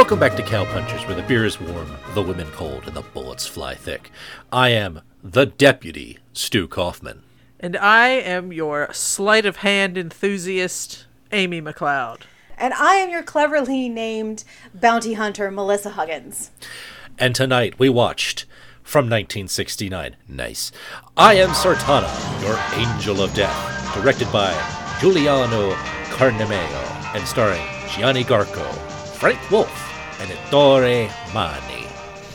Welcome back to Cowpunchers, where the beer is warm, the women cold, and the bullets fly thick. I am the Deputy Stu Kaufman. And I am your sleight of hand enthusiast, Amy McLeod. And I am your cleverly named bounty hunter, Melissa Huggins. And tonight we watched, from 1969, nice, I Am Sartana, Your Angel of Death, directed by Giuliano Carnemeo, and starring Gianni Garco, Frank Wolf, and Ettore Mani.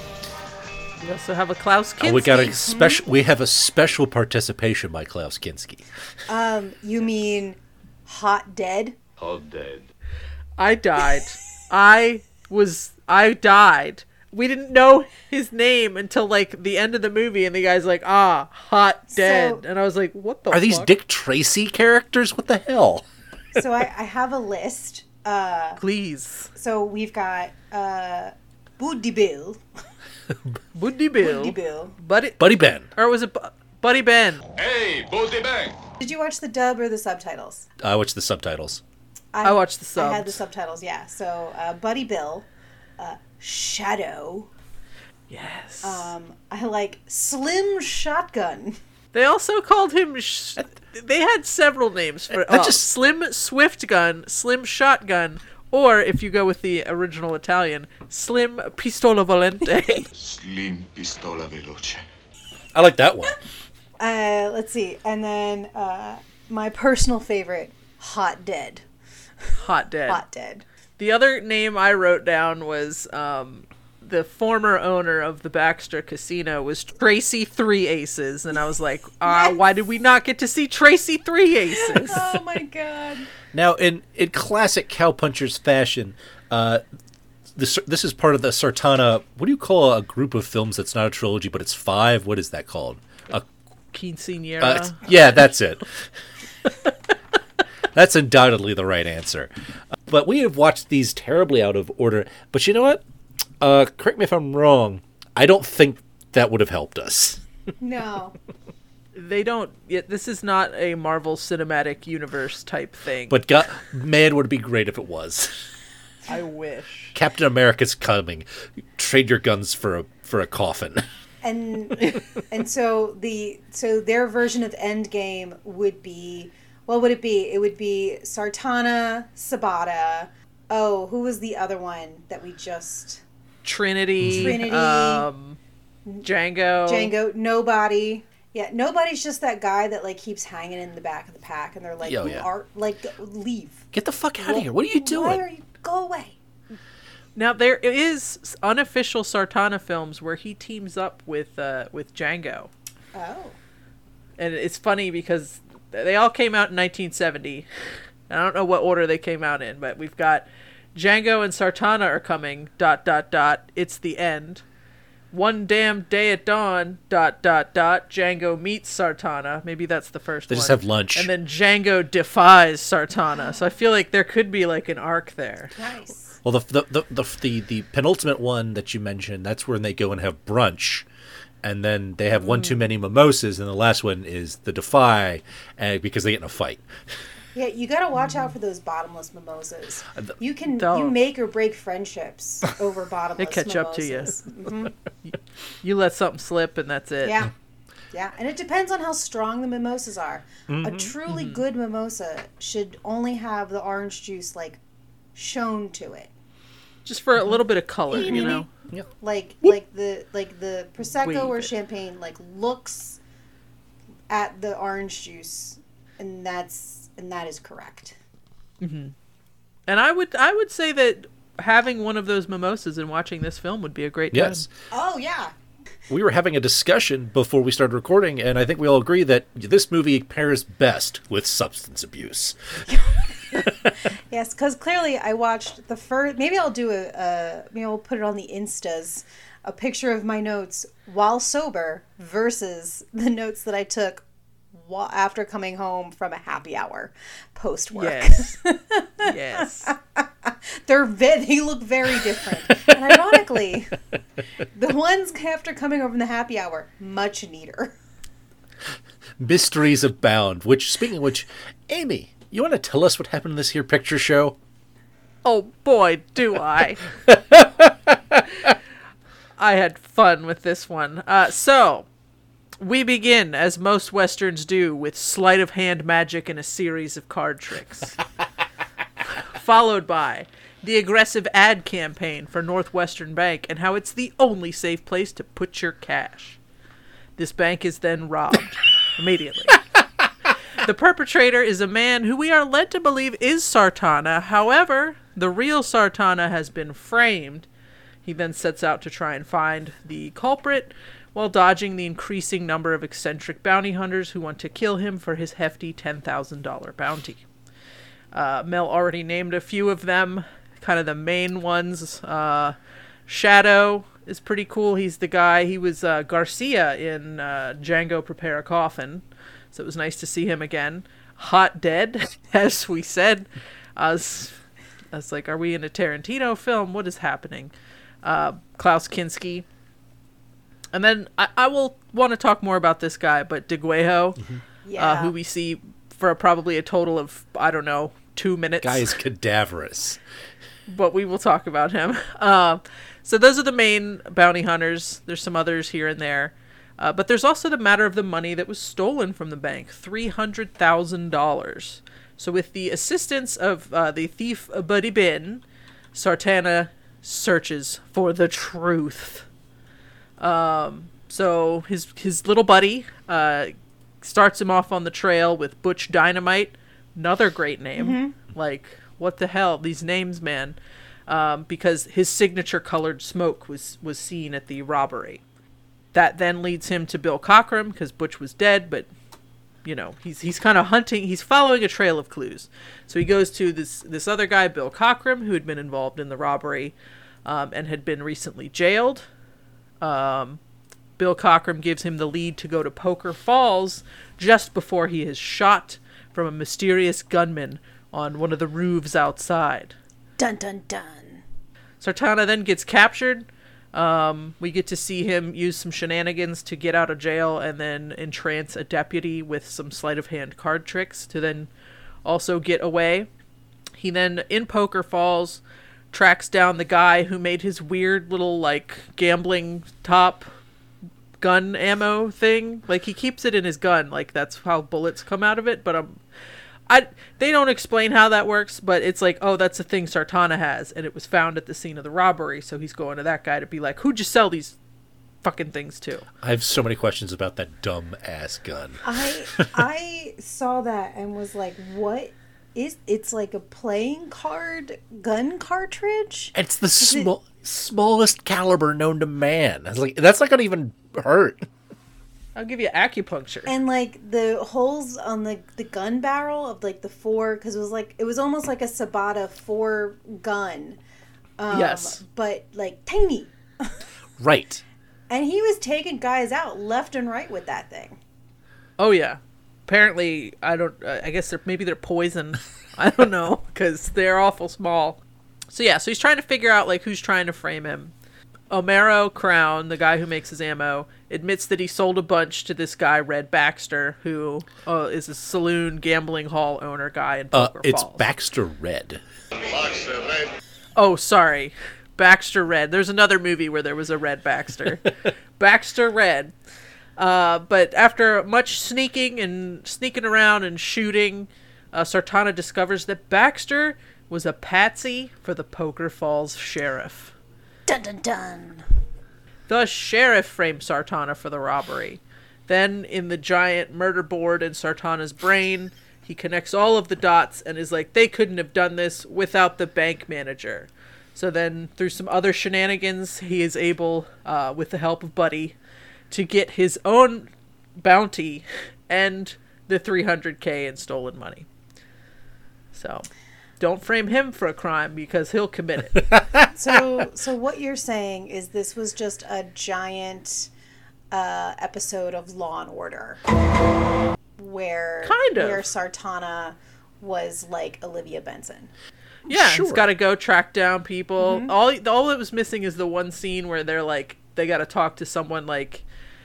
We also have a Klaus Kinski. We have a special participation by Klaus Kinski. You mean Hot Dead? Hot Dead. I died. I died. We didn't know his name until like the end of the movie, and the guy's like, Hot Dead. And I was like, what the fuck? Are these Dick Tracy characters? What the hell? So I have a list. Please. So we've got Buddy Bill. Buddy Bill. Buddy Bill. Buddy Ben. Or was it Buddy Ben? Hey, Buddy Ben. Did you watch the dub or the subtitles? I watched the subtitles. I watched the subs. I had the subtitles, yeah. So Buddy Bill, Shadow. Yes. I like Slim Shotgun. They also called him... they had several names for Slim Swift Gun, Slim Shotgun, or, if you go with the original Italian, Slim Pistola Volente. Slim Pistola Veloce. I like that one. Let's see. And then my personal favorite, Hot Dead. Hot Dead. Hot Dead. The other name I wrote down was... the former owner of the Baxter Casino was Tracy Three Aces, and I was like, Yes! Why did we not get to see Tracy Three Aces? Oh my god. Now, in classic Cowpunchers fashion, this is part of the Sartana. What do you call a group of films that's not a trilogy, but it's 5? What is that called? Quinceañera. Yeah, that's it. That's undoubtedly the right answer. But we have watched these terribly out of order. But you know what? Correct me if I'm wrong. I don't think that would have helped us. No. They don't... This is not a Marvel Cinematic Universe type thing. But man, would it be great if it was. I wish. Captain America's coming. Trade your guns for a coffin. And so their version of Endgame would be... What would it be? It would be Sartana, Sabata. Oh, who was the other one that we just... Trinity. Django. Nobody. Yeah, Nobody's just that guy that like keeps hanging in the back of the pack, and they're like, leave. Get the fuck out of here. What are you doing? Why are you... Go away. Now, there is unofficial Sartana films where he teams up with Django. Oh. And it's funny because they all came out in 1970. I don't know what order they came out in, but we've got Django and Sartana are coming, ... It's the end. One Damn Day at Dawn, ... Django meets Sartana. Maybe that's the first one. They just have lunch. And then Django defies Sartana. So I feel like there could be like an arc there. Nice. Well, the penultimate one that you mentioned, that's when they go and have brunch. And then they have one too many mimosas, and the last one is the Defy, because they get in a fight. Yeah, you gotta watch out for those bottomless mimosas. You They'll- make or break friendships over bottomless They catch up to you. Mhm. You let something slip and that's it. Yeah. Yeah, and it depends on how strong the mimosas are. A truly good mimosa should only have the orange juice, like, shown to it. Just for a little bit of color, you know? Like the Prosecco Wave or it. champagne, like, looks at the orange juice, and that is correct. And I would say that having one of those mimosas and watching this film would be a great time. Yes. Oh, yeah. We were having a discussion before we started recording, and I think we all agree that this movie pairs best with substance abuse. Yes, because clearly I watched the first... Maybe I'll do maybe I'll put it on the Instas, a picture of my notes while sober versus the notes that I took after coming home from a happy hour post-work. Yes. Yes. They look very different. And ironically, the ones after coming home from the happy hour, much neater. Mysteries abound, speaking of which, Amy, you want to tell us what happened in this here picture show? Oh boy, do I. I had fun with this one. So, we begin, as most Westerns do, with sleight of hand magic and a series of card tricks. Followed by the aggressive ad campaign for Northwestern Bank and how it's the only safe place to put your cash. This bank is then robbed immediately. The perpetrator is a man who we are led to believe is Sartana. However, the real Sartana has been framed. He then sets out to try and find the culprit while dodging the increasing number of eccentric bounty hunters who want to kill him for his hefty $10,000 bounty. Mel already named a few of them, kind of the main ones. Shadow is pretty cool. He's the guy, he was Garcia in Django Prepare a Coffin, so it was nice to see him again. Hot Dead, as we said. I was like, are we in a Tarantino film? What is happening? Klaus Kinski. And then I will want to talk more about this guy, but Deguejo, who we see for probably a total of, I don't know, 2 minutes. Guy is cadaverous. But we will talk about him. So those are the main bounty hunters. There's some others here and there. But there's also the matter of the money that was stolen from the bank, $300,000. So with the assistance of the thief Buddy Bin, Sartana searches for the truth. So his little buddy starts him off on the trail with Butch Dynamite, another great name. Mm-hmm. Like, what the hell, these names, man? Because his signature colored smoke was seen at the robbery. That then leads him to Bill Cockrum, because Butch was dead, but, you know, he's kind of hunting, he's following a trail of clues. So he goes to this other guy, Bill Cockrum, who had been involved in the robbery, and had been recently jailed. Bill Cockrum gives him the lead to go to Poker Falls just before he is shot from a mysterious gunman on one of the roofs outside. Dun dun dun. Sartana then gets captured. We get to see him use some shenanigans to get out of jail and then entrance a deputy with some sleight of hand card tricks to then also get away. He then, in Poker Falls, tracks down the guy who made his weird little, like, gambling top gun ammo thing. Like, he keeps it in his gun, like that's how bullets come out of it, but they don't explain how that works, but it's like, oh, that's a thing Sartana has, and it was found at the scene of the robbery, so he's going to that guy to be like, who'd you sell these fucking things to? I have so many questions about that dumb ass gun. I saw that and was like, what is it's like a playing card gun cartridge? It's the smallest caliber known to man. I was like, that's not gonna even hurt. I'll give you acupuncture. And like the holes on the gun barrel of like the four, because it was almost like a Sabata 4 gun. Yes. But like tiny. Right. And he was taking guys out left and right with that thing. Oh yeah. Apparently, I guess maybe they're poison. I don't know, because they're awful small. So yeah, so he's trying to figure out like who's trying to frame him. Omero Crown, the guy who makes his ammo, admits that he sold a bunch to this guy, Red Baxter, who is a saloon gambling hall owner guy in Poker It's Falls. Baxter Red. Baxter Red. Oh, sorry. Baxter Red. There's another movie where there was a Red Baxter. Baxter Red. But after much sneaking around and shooting, Sartana discovers that Baxter was a patsy for the Poker Falls sheriff. Dun dun dun. The sheriff framed Sartana for the robbery. Then, in the giant murder board in Sartana's brain, he connects all of the dots and is like, they couldn't have done this without the bank manager. So then, through some other shenanigans, he is able, with the help of Buddy, to get his own bounty and the $300K in stolen money. So, don't frame him for a crime because he'll commit it. So what you're saying is this was just a giant episode of Law and Order, where Sartana was like Olivia Benson. Yeah, Sure. He's got to go track down people. Mm-hmm. All that was missing is the one scene where they're like, they got to talk to someone like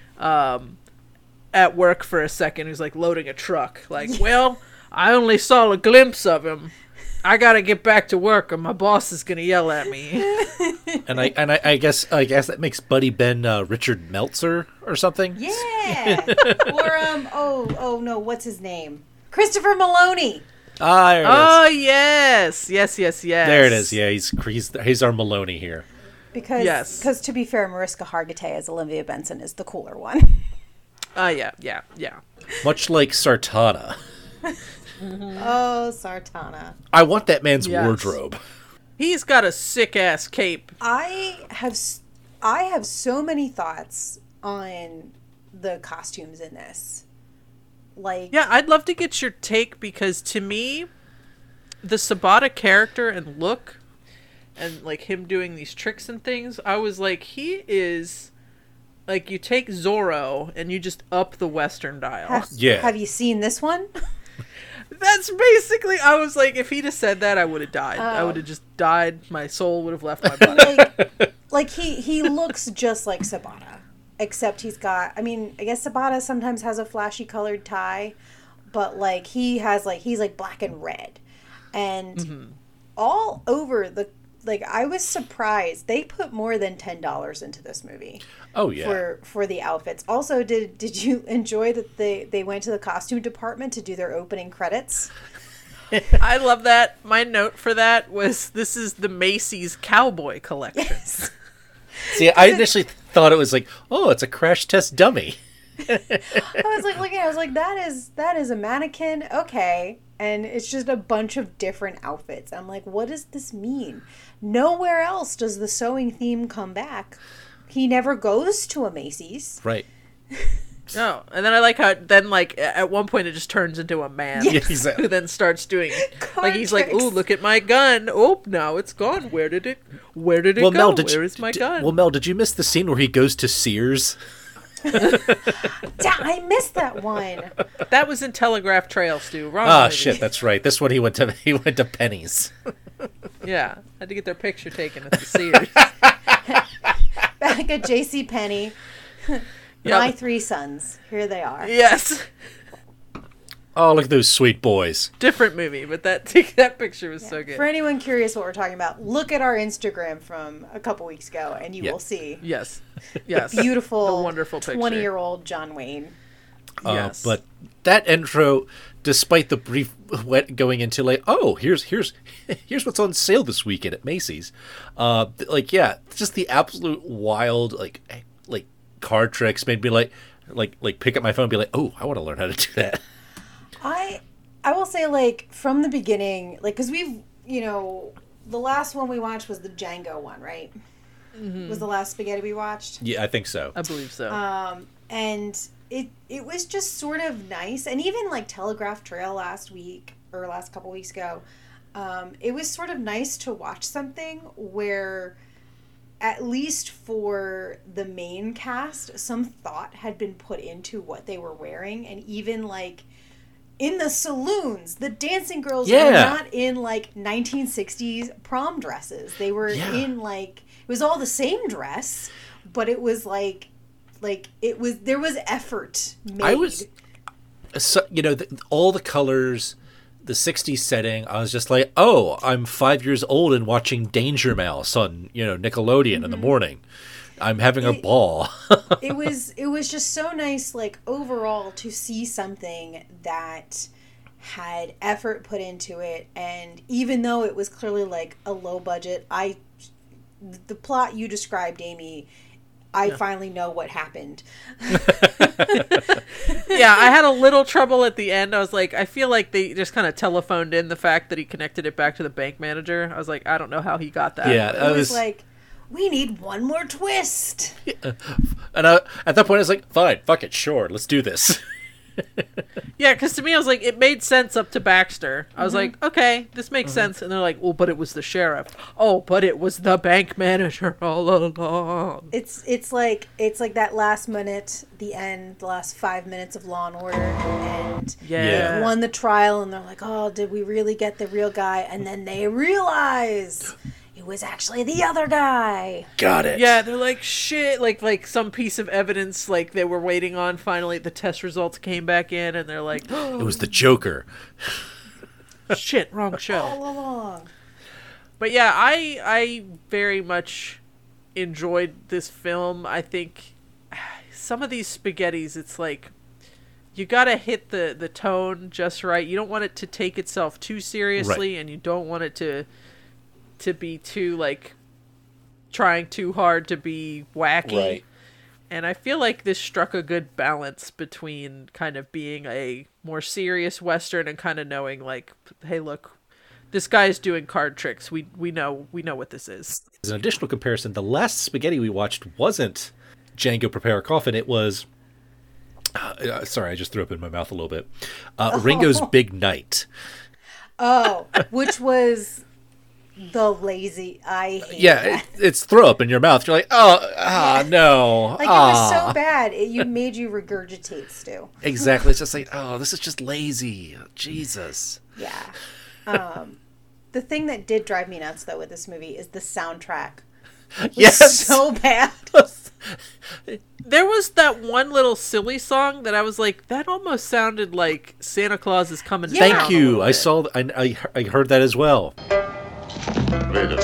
at work for a second who's like loading a truck. Like, well, I only saw a glimpse of him. I gotta get back to work or my boss is gonna yell at me. And I guess that makes Buddy Ben Richard Meltzer or something. Yeah. Or oh no, what's his name? Christopher Maloney. Ah, there it is. Oh yes. There it is. Yeah, he's our Maloney here. Because to be fair, Mariska Hargitay as Olivia Benson is the cooler one. Yeah. Much like Sartana. Oh, Sartana. I want that man's Yes. wardrobe. He's got a sick ass cape. I have so many thoughts on the costumes in this. Like, Yeah, I'd love to get your take because to me, the Sabata character and look, and like him doing these tricks and things, I was like, he is like you take Zorro and you just up the Western dial. have you seen this one? That's basically. I was like, if he'd have said that, I would have died. I would have just died. My soul would have left my body. like he looks just like Sabata, except he's got. I mean, I guess Sabata sometimes has a flashy colored tie, but like he's like black and red, and all over the. Like, I was surprised they put more than $10 into this movie. Oh yeah. For the outfits. Also, did you enjoy that they went to the costume department to do their opening credits? I love that. My note for that was this is the Macy's Cowboy Collection. Yes. See, I initially thought it was like, oh, it's a crash test dummy. I was like looking. I was like, that is a mannequin. Okay. And it's just a bunch of different outfits. I'm like, what does this mean? Nowhere else does the sewing theme come back. He never goes to a Macy's. Right. Oh, and then I like how then like at one point it just turns into a man Exactly. who then starts doing Card like he's like, tricks. "Ooh, look at my gun! Oh, now it's gone. Where did it go? Mel, Where is my gun?" Well, Mel, did you miss the scene where he goes to Sears? I missed that one. That was in Telegraph Trail, Stu. Wrong. Ah, movie. shit, that's right. This one he went to Penny's. Yeah, had to get their picture taken at the Sears. Back at J.C. Penney. My three sons. Here they are. Yes, Oh, look at those sweet boys. different movie, but that picture was so good. For anyone curious what we're talking about, look at our Instagram from a couple weeks ago, and you will see Yes, beautiful, the wonderful picture. 20-year-old John Wayne. Yes, But that intro, despite the brief going into like, oh, here's what's on sale this weekend at Macy's. Just the absolute wild like card tricks made me like pick up my phone and be like, oh, I want to learn how to do that. I will say, like, from the beginning, like, because we've, the last one we watched was the Django one, right? Mm-hmm. Was the last spaghetti we watched? Yeah, I think so. I believe so. And it was just sort of nice. And even, like, Telegraph Trail last couple weeks ago, it was sort of nice to watch something where, at least for the main cast, some thought had been put into what they were wearing. And even, like, in the saloons, the dancing girls were not in, like, 1960s prom dresses. They were in, like, it was all the same dress, but it was, like there was effort made. I was, all the colors, the 60s setting, I was just like, oh, I'm 5 years old and watching Danger Mouse on, Nickelodeon in the morning. I'm having a ball. it was just so nice, like, overall, to see something that had effort put into it. And even though it was clearly, like, a low budget, the plot you described, Amy, I finally know what happened. Yeah, I had a little trouble at the end. I was like, I feel like they just kind of telephoned in the fact that he connected it back to the bank manager. I was like, I don't know how he got that. Yeah, It was like, we need one more twist. And at that point, I was like, fine, fuck it, sure, let's do this. Yeah, because to me, I was like, it made sense up to Baxter. I was like, okay, this makes sense. And they're like, well, but it was the sheriff. Oh, but it was the bank manager all along. It's like that last minute, the end, the last 5 minutes of Law and Order, and Yeah. they won the trial, and they're like, oh, did we really get the real guy? And then they realize it was actually the other guy. Got it. Yeah, they're like, shit, like some piece of evidence, like they were waiting on. Finally, the test results came back in, and they're like, It was the Joker. Shit, wrong show. All along. But yeah, I very much enjoyed this film. I think some of these spaghettis, it's like you gotta hit the tone just right. You don't want it to take itself too seriously, and you don't want it to be too like trying too hard to be wacky. Right. And I feel like this struck a good balance between kind of being a more serious Western and kind of knowing like, hey, look, this guy's doing card tricks. We know what this is. As an additional comparison, the last spaghetti we watched wasn't Django Prepare a Coffin. It was, sorry, I just threw up in my mouth a little bit. Ringo's Big Night. Oh, which was the lazy. I hate Yeah, that. it's throw up in your mouth. You're like, no. Like, it was so bad. You made you regurgitate stew. Exactly. It's just like, this is just lazy. Jesus. Yeah. The thing that did drive me nuts, though, with this movie is the soundtrack. It was Yes. so bad. There was that one little silly song that I was like, that almost sounded like Santa Claus is coming to town. Thank a you. little I bit. saw. I heard that as well. Vedo.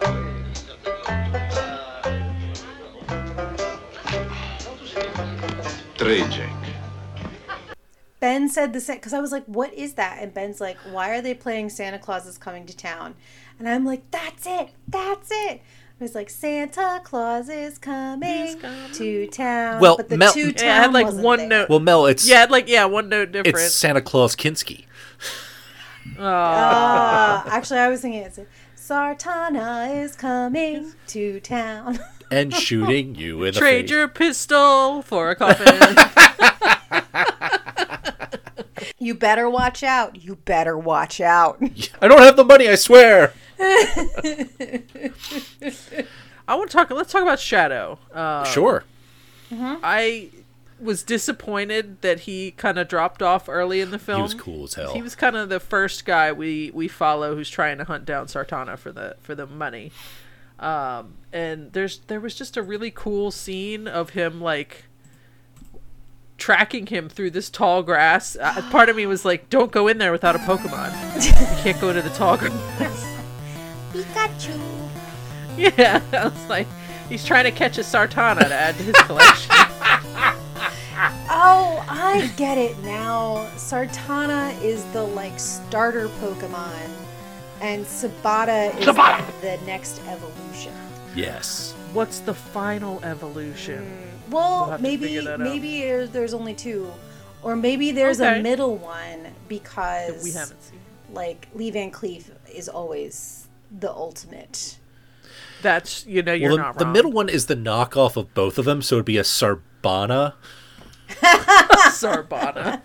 Tre, Jack. Ben said the same, because I was like, what is that? And Ben's like, why are they playing Santa Claus is Coming to Town? And I'm like, that's it. It was like, Santa Claus is coming to town. Well, but the Mel- to Yeah, town it had like wasn't one there. note. Well, Mel, it's one note different. it's Santa Claus Kinski Actually, I was thinking it's Sartana is coming to town. and shooting you in the Trade face. your pistol for a coffin. You better watch out. I don't have the money. I swear. Let's talk about Shadow. Sure. I was disappointed that he kind of dropped off early in the film. He was cool as hell. He was kind of the first guy we follow who's trying to hunt down Sartana for the money. And there was just a really cool scene of him like tracking him through this tall grass. Part of me was like, don't go in there without a Pokemon. You can't go to the tall grass. Pikachu. Yeah, I was like, he's trying to catch a Sartana to add to his collection. Oh, I get it now. Sartana is the like starter Pokemon, and Sabata is like the next evolution. Yes. What's the final evolution? Well, We'll have to figure that out. maybe there's only two, or maybe there's Okay. a middle one because That we haven't seen. like Lee Van Cleef is always the ultimate. That's, you're Well, not the wrong. middle one is the knockoff of both of them, so it'd be a Sarbana. Sarbana.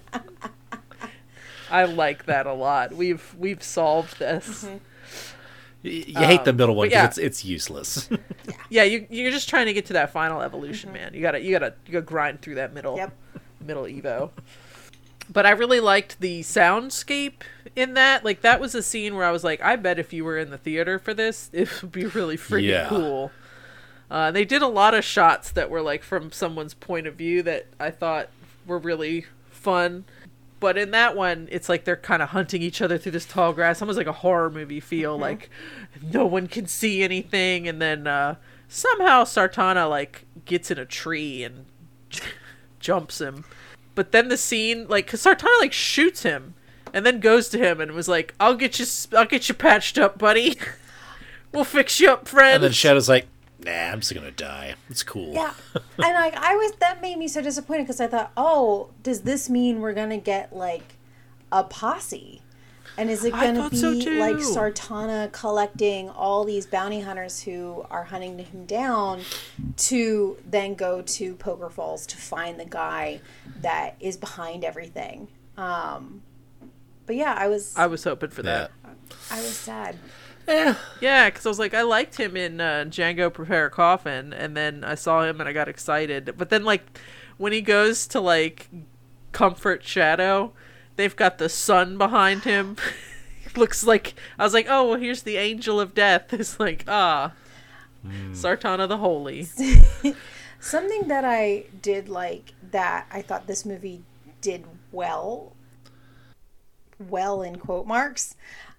I like that a lot. We've solved this. You hate the middle one but yeah. because it's useless. Yeah, you're just trying to get to that final evolution, man. You gotta grind through that middle Evo. But I really liked the soundscape in that. Like, that was a scene where I was like, I bet if you were in the theater for this, it would be really freaking Yeah. cool. They did a lot of shots that were like from someone's point of view that I thought were really fun. But in that one, it's like they're kind of hunting each other through this tall grass. Almost like a horror movie feel. Like no one can see anything. And then somehow Sartana like gets in a tree and jumps him. But then the scene, like, 'cause Sartana like shoots him and then goes to him and was like, I'll get you patched up, buddy. We'll fix you up, friend. And then Shadow's like, nah, I'm just gonna die. It's cool. Yeah, and like that made me so disappointed because I thought, oh, does this mean we're gonna get like a posse? And is it I gonna thought be so, like too. Sartana collecting all these bounty hunters who are hunting him down to then go to Poker Falls to find the guy that is behind everything? But yeah, I was hoping for that. I was sad. Yeah, because I was like, I liked him in Django Prepare a Coffin, and then I saw him and I got excited. But then, like, when he goes to, like, comfort Shadow, they've got the sun behind him. Looks like, I was like, oh, well, here's the Angel of Death. It's like, Sartana the Holy. Something that I did like that I thought this movie did well well in quote marks.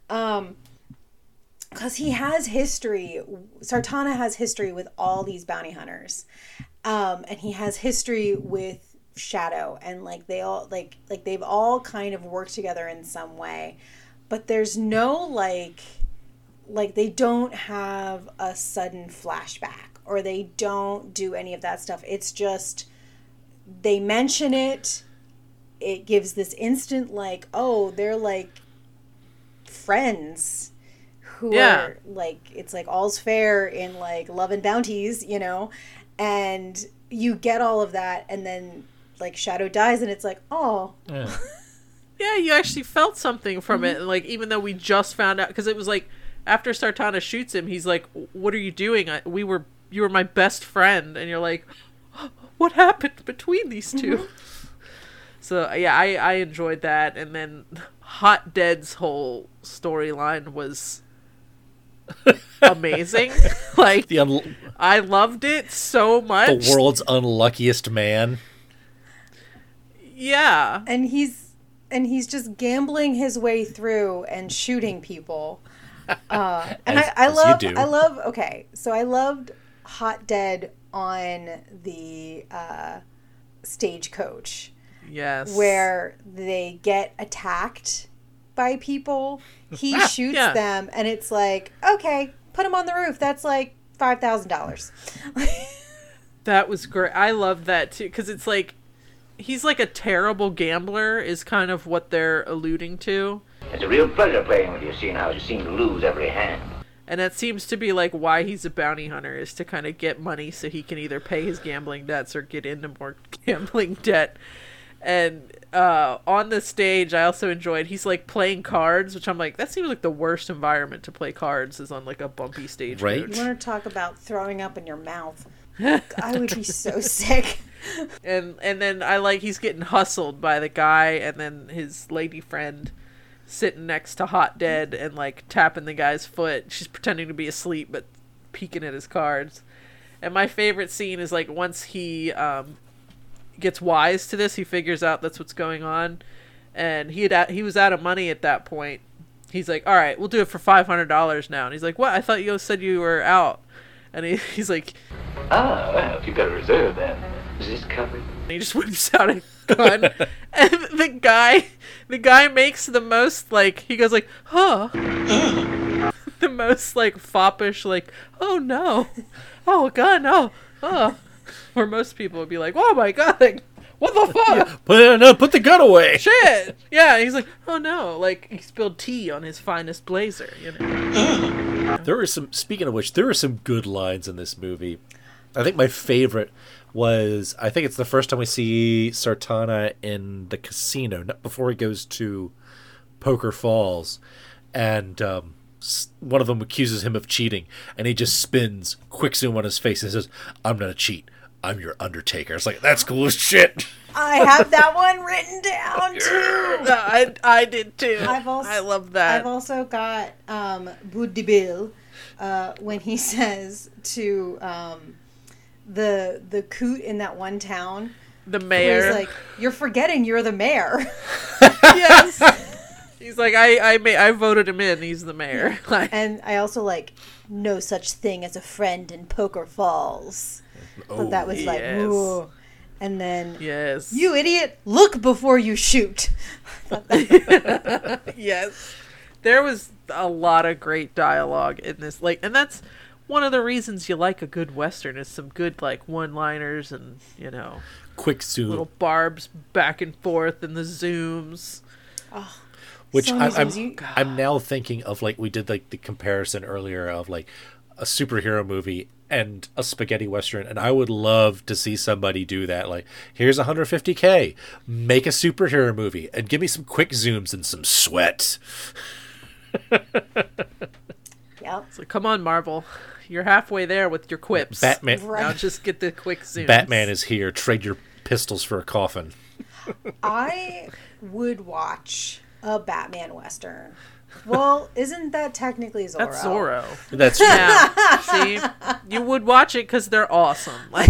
Because he has history. Sartana has history with all these bounty hunters. And he has history with Shadow. And like they all like they've all kind of worked together in some way. But there's no like they don't have a sudden flashback, or they don't do any of that stuff. It's just they mention it. It gives this instant like, oh, they're like friends who are like, it's like all's fair in like love and bounties, you know, and you get all of that, and then like Shadow dies, and it's like, oh. Yeah, you actually felt something from it. Like, even though we just found out, because it was like, after Sartana shoots him, he's like, what are you doing? You were my best friend. And you're like, what happened between these two? So, yeah, I enjoyed that. And then Hot Dead's whole storyline was amazing. Like, I loved it so much. The world's unluckiest man. Yeah. And he's just gambling his way through and shooting people. And I loved Hot Dead on the stagecoach. Yes. Where they get attacked by people. He shoots them, and it's like, okay, put him on the roof. That's like $5,000. That was great. I love that too, because it's like, he's like a terrible gambler is kind of what they're alluding to. It's a real pleasure playing with you, seeing how you seem to lose every hand. And that seems to be like why he's a bounty hunter, is to kind of get money so he can either pay his gambling debts or get into more gambling debt. And on the stage, I also enjoyed, he's like playing cards, which I'm like, that seems like the worst environment to play cards, is on like a bumpy stage. Right. You want to talk about throwing up in your mouth. I would be so sick. And then he's getting hustled by the guy, and then his lady friend sitting next to Hot Dead and like tapping the guy's foot. She's pretending to be asleep but peeking at his cards. And my favorite scene is like, once he gets wise to this, he figures out that's what's going on, and he was out of money at that point. He's like, all right, we'll do it for $500 now. And he's like, what? I thought you said you were out. And he's like, well, if you've got a reserve, then is this covered? And he just whips out a gun. And the guy makes the most, like, he goes like, huh. The most, like, foppish, like, oh no. Oh, gun, oh. Where most people would be like, oh my god, like, what the fuck? Put the gun away. Shit. Yeah, he's like, oh no. Like, he spilled tea on his finest blazer, you know. Speaking of which, there are some good lines in this movie. I think my favorite was, I think it's the first time we see Sartana in the casino, before he goes to Poker Falls, and one of them accuses him of cheating, and he just spins, quick zoom on his face, and says, I'm not a cheat, I'm your Undertaker. It's like, that's cool as shit. I have that one written down too. I did too. I love that. I've also got Boudibille when he says to the coot in that one town, the mayor. He's like, you're forgetting you're the mayor. Yes. He's like, I voted him in. He's the mayor. And I also like, no such thing as a friend in Poker Falls. But that was like, ooh. And then, yes, you idiot, look before you shoot. Yes. There was a lot of great dialogue in this. Like, and that's one of the reasons you like a good Western, is some good, like, one-liners and, you know, quick zoom, little barbs back and forth and the zooms. Oh, which so I'm now thinking of, like, we did like the comparison earlier of like a superhero movie and a spaghetti Western, and I would love to see somebody do that. Like, here's $150K, make a superhero movie and give me some quick zooms and some sweat. Yep. So come on, Marvel. You're halfway there with your quips. Batman. Now just get the quick zooms. Batman is here. Trade your pistols for a coffin. I would watch a Batman Western. Well, isn't that technically Zorro? That's Zorro. That's yeah. See, you would watch it because they're awesome. Like,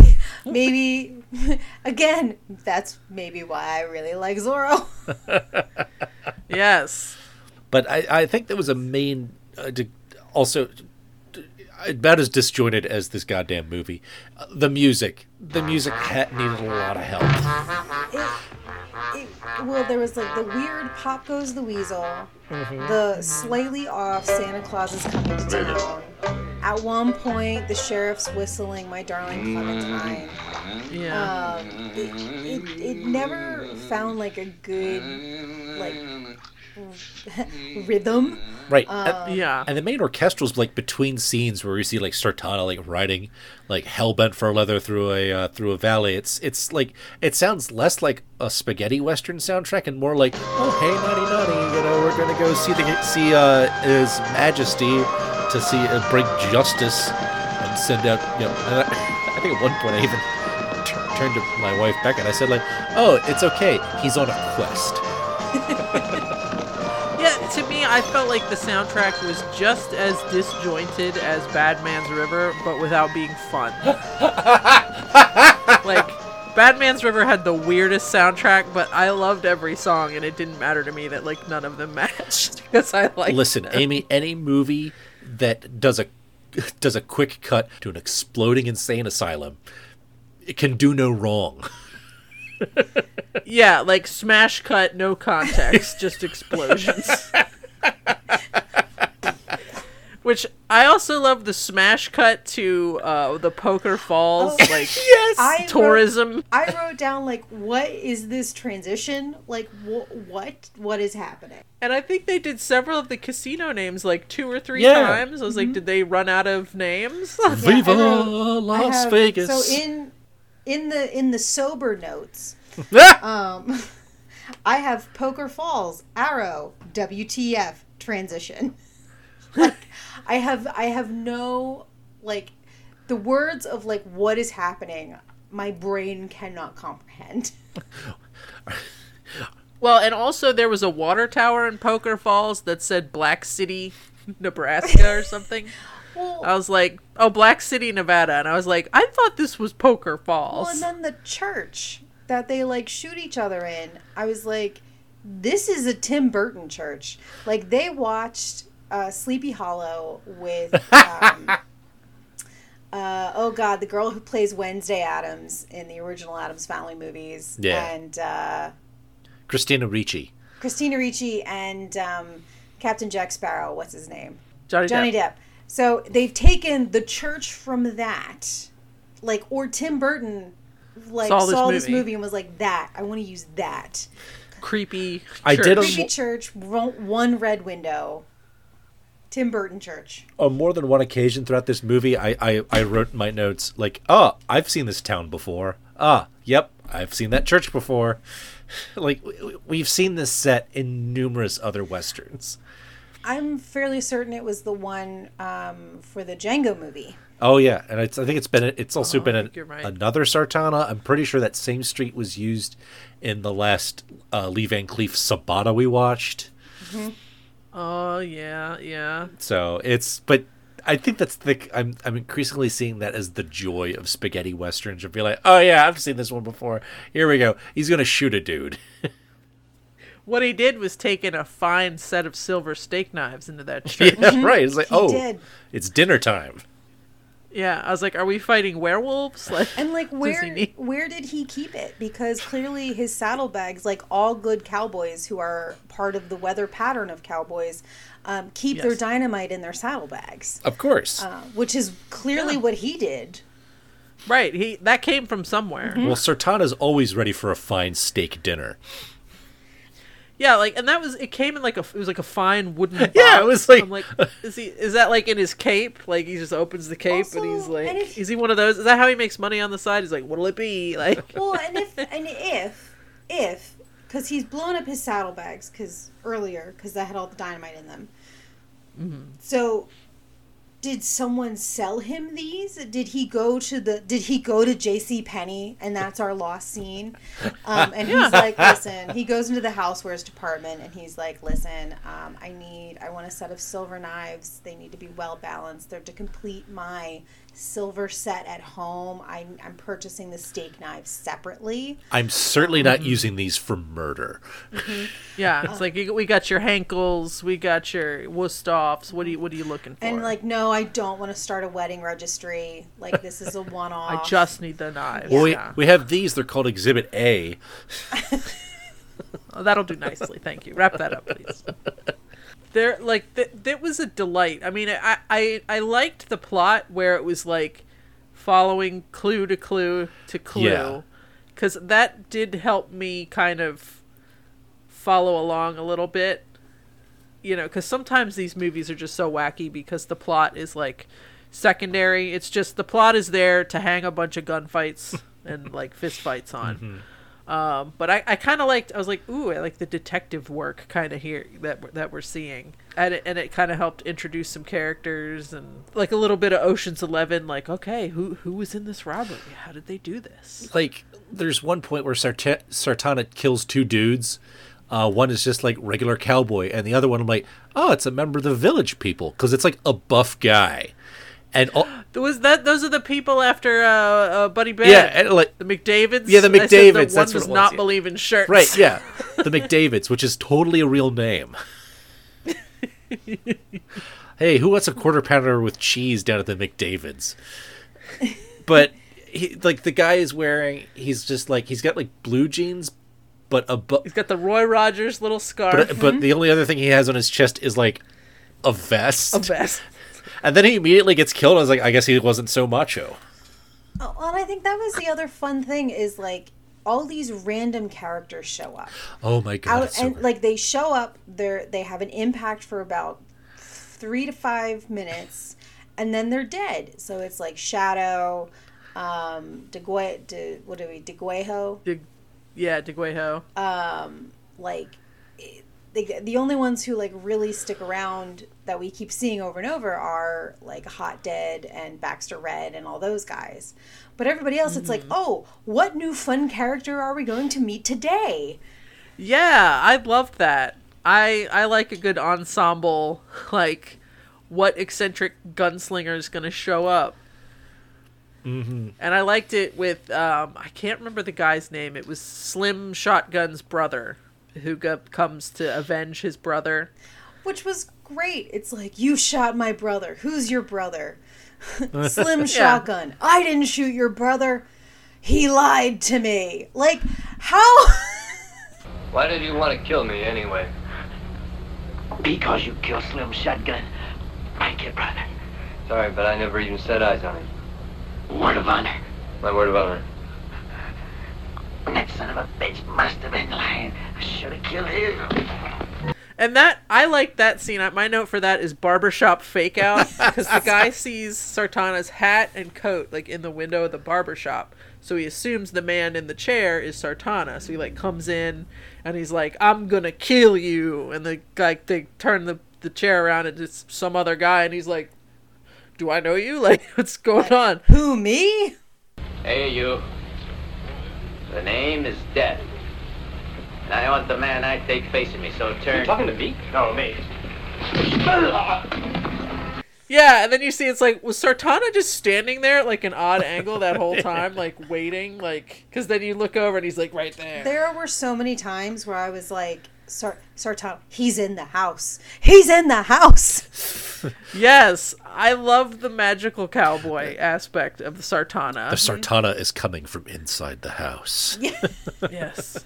maybe, again, that's maybe why I really like Zorro. Yes. But I think there was a main, also, about as disjointed as this goddamn movie. The music needed a lot of help. Well, there was like the weird Pop Goes the Weasel, the slightly off Santa Claus is Coming to Town. At one point, the sheriff's whistling My Darling Clementine. Yeah. It never found like a good like rhythm. Right. Yeah. And the main orchestral's like between scenes where we see like Sartana like riding like hellbent for leather through a valley. It's like it sounds less like a spaghetti western soundtrack and more like, oh hey naughty, we're gonna go see His Majesty to see bring justice and send out and I think at one point I even turned to my wife Becca and I said like, oh it's okay, he's on a quest. Yeah, to me, I felt like the soundtrack was just as disjointed as Bad Man's River, but without being fun. Like, Bad Man's River had the weirdest soundtrack, but I loved every song, and it didn't matter to me that, like, none of them matched, because I liked Listen, them. Amy, any movie that does a quick cut to an exploding insane asylum, it can do no wrong. Yeah, like, smash cut, no context, just explosions. Which, I also love the smash cut to the Poker Falls, like, Yes! tourism. I wrote down like, what is this transition? Like, what is happening? And I think they did several of the casino names like 2 or 3 Yeah. times. I was like, did they run out of names? Viva I Las have- Vegas! So in the sober notes, I have Poker Falls, Arrow, WTF, transition. Like, I have no, like, the words of, like, what is happening, my brain cannot comprehend. Well, and also there was a water tower in Poker Falls that said Black City, Nebraska or something. Well, I was like, oh, Black City, Nevada. And I was like, I thought this was Poker well, Falls. and then the church that they, like, shoot each other in, I was like, this is a Tim Burton church. Like, they watched Sleepy Hollow with, oh God, the girl who plays Wednesday Addams in the original Addams Family movies. Yeah. And Christina Ricci. Christina Ricci and Captain Jack Sparrow, what's his name? Johnny Depp. So they've taken the church from that, like, or Tim Burton, like, Saw this this movie movie and was like, that, I want to use that. Creepy church. I did a- Creepy church, one red window, Tim Burton church. On more than one occasion throughout this movie, I wrote in my notes, like, oh, I've seen this town before. Ah, yep, I've seen that church before. Like, we've seen this set in numerous other westerns. I'm fairly certain it was the one for the Django movie. Oh, yeah, and I think it's also I been think you're right. another Sartana. I'm pretty sure that same street was used in the last Lee Van Cleef Sabata we watched. Oh, yeah. So but I think I'm increasingly seeing that as the joy of spaghetti westerns. You'll be like, oh yeah, I've seen this one before. Here we go. He's gonna shoot a dude. What he did was take in a fine set of silver steak knives into that church. Yeah, right. It's like, He did. it's dinner time. Yeah, I was like, are we fighting werewolves? Like, And, like, does he need- where did he keep it? Because clearly his saddlebags, like all good cowboys who are part of the weather pattern of cowboys, keep their Yes. dynamite in their saddlebags, Of course. which is clearly what he did. Right, that came from somewhere. Well, Sartana's always ready for a fine steak dinner. Yeah, like, and it came in it was like a fine wooden box. Yeah, it was like- I'm like, is that like in his cape? Like, he just opens the cape and he's Also, like, and if- is he one of those? Is that how he makes money on the side? He's like, what'll it be? Like, Well, if, because he's blown up his saddlebags because that had all the dynamite in them. So, did someone sell him these? Did he go to J.C. Penney and that's our lost scene? And he's like, listen, he goes into the housewares department and he's like, listen, I want a set of silver knives. They need to be well balanced. They're to complete my silver set at home. I'm purchasing the steak knives separately. I'm certainly not using these for murder. Yeah, it's like we got your Henkels, we got your Wusthoffs. What are you looking for? And like, no, I don't want to start a wedding registry. Like, this is a one-off. I just need the knives. Well, Yeah. we have these. They're called Exhibit A. Oh, that'll do nicely. Thank you. Wrap that up, please. There, like, that was a delight. I mean, I liked the plot where it was like following clue to clue to clue, Yeah. because that did help me kind of follow along a little bit. You know, because sometimes these movies are just so wacky because the plot is like secondary. It's just the plot is there to hang a bunch of gunfights and like fist fights on. But I kind of liked. I was like, ooh, I like the detective work kind of here that we're seeing, and it kind of helped introduce some characters and like a little bit of Ocean's 11. Like, okay, who was in this robbery? How did they do this? Like, there's one point where Sartana kills two dudes. One is just like regular cowboy, and the other one I'm like, oh, it's a member of the Village People, because it's like a buff guy. And Those are the people after Buddy Ben? yeah, and like The McDavids? Yeah, the I said McDavids, the one that's what does it was, not yeah. believe in shirts. right, yeah, the McDavids, which is totally a real name. Hey, who wants a quarter pounder with cheese down at the McDavids? But he, like, the guy is wearing, he's just like, he's got like blue jeans, but He's got the Roy Rogers little scarf. but the only other thing he has on his chest is like a vest. A vest. And then he immediately gets killed. I was like, I guess he wasn't so macho. Oh, and I think that was the other fun thing is like all these random characters show up. Oh my god! And like they show up, they have an impact for about 3 to 5 minutes, and then they're dead. So it's like Shadow, DeGuejo. Yeah, DeGuejo. Like the only ones who like really stick around that we keep seeing over and over are like Hot Dead and Baxter Red and all those guys. But everybody else, it's like, oh, what new fun character are we going to meet today? Yeah, I loved that. I like a good ensemble, like what eccentric gunslinger is going to show up. Mm-hmm. And I liked it with, I can't remember the guy's name. It was Slim Shotgun's brother who comes to avenge his brother. Which was great. It's like, you shot my brother. Who's your brother? Slim Shotgun. I didn't shoot your brother. He lied to me. Like, how? Why did you want to kill me anyway? Because you killed Slim Shotgun, my kid brother. Sorry, but I never even set eyes on him. Word of honor. My word of honor. That son of a bitch must have been lying. I should have killed him. And that, I like that scene. My note for that is barbershop fake out, because the guy sees Sartana's hat and coat like in the window of the barbershop. So he assumes the man in the chair is Sartana. So he like comes in and he's like, I'm gonna kill you. And the guy, they turn the chair around and it's some other guy and he's like, do I know you? Like, what's going on? Who, me? Hey, you. The name is Death. And I want the man I take facing me, so turn... You talking to me? No, me. Yeah, and then you see it's like, was Sartana just standing there at like an odd angle that whole time, like waiting? Like, because then you look over and he's like right there. There were so many times where I was like, Sartana, he's in the house. He's in the house. Yes, I love the magical cowboy aspect of the Sartana. The Sartana is coming from inside the house. Yes.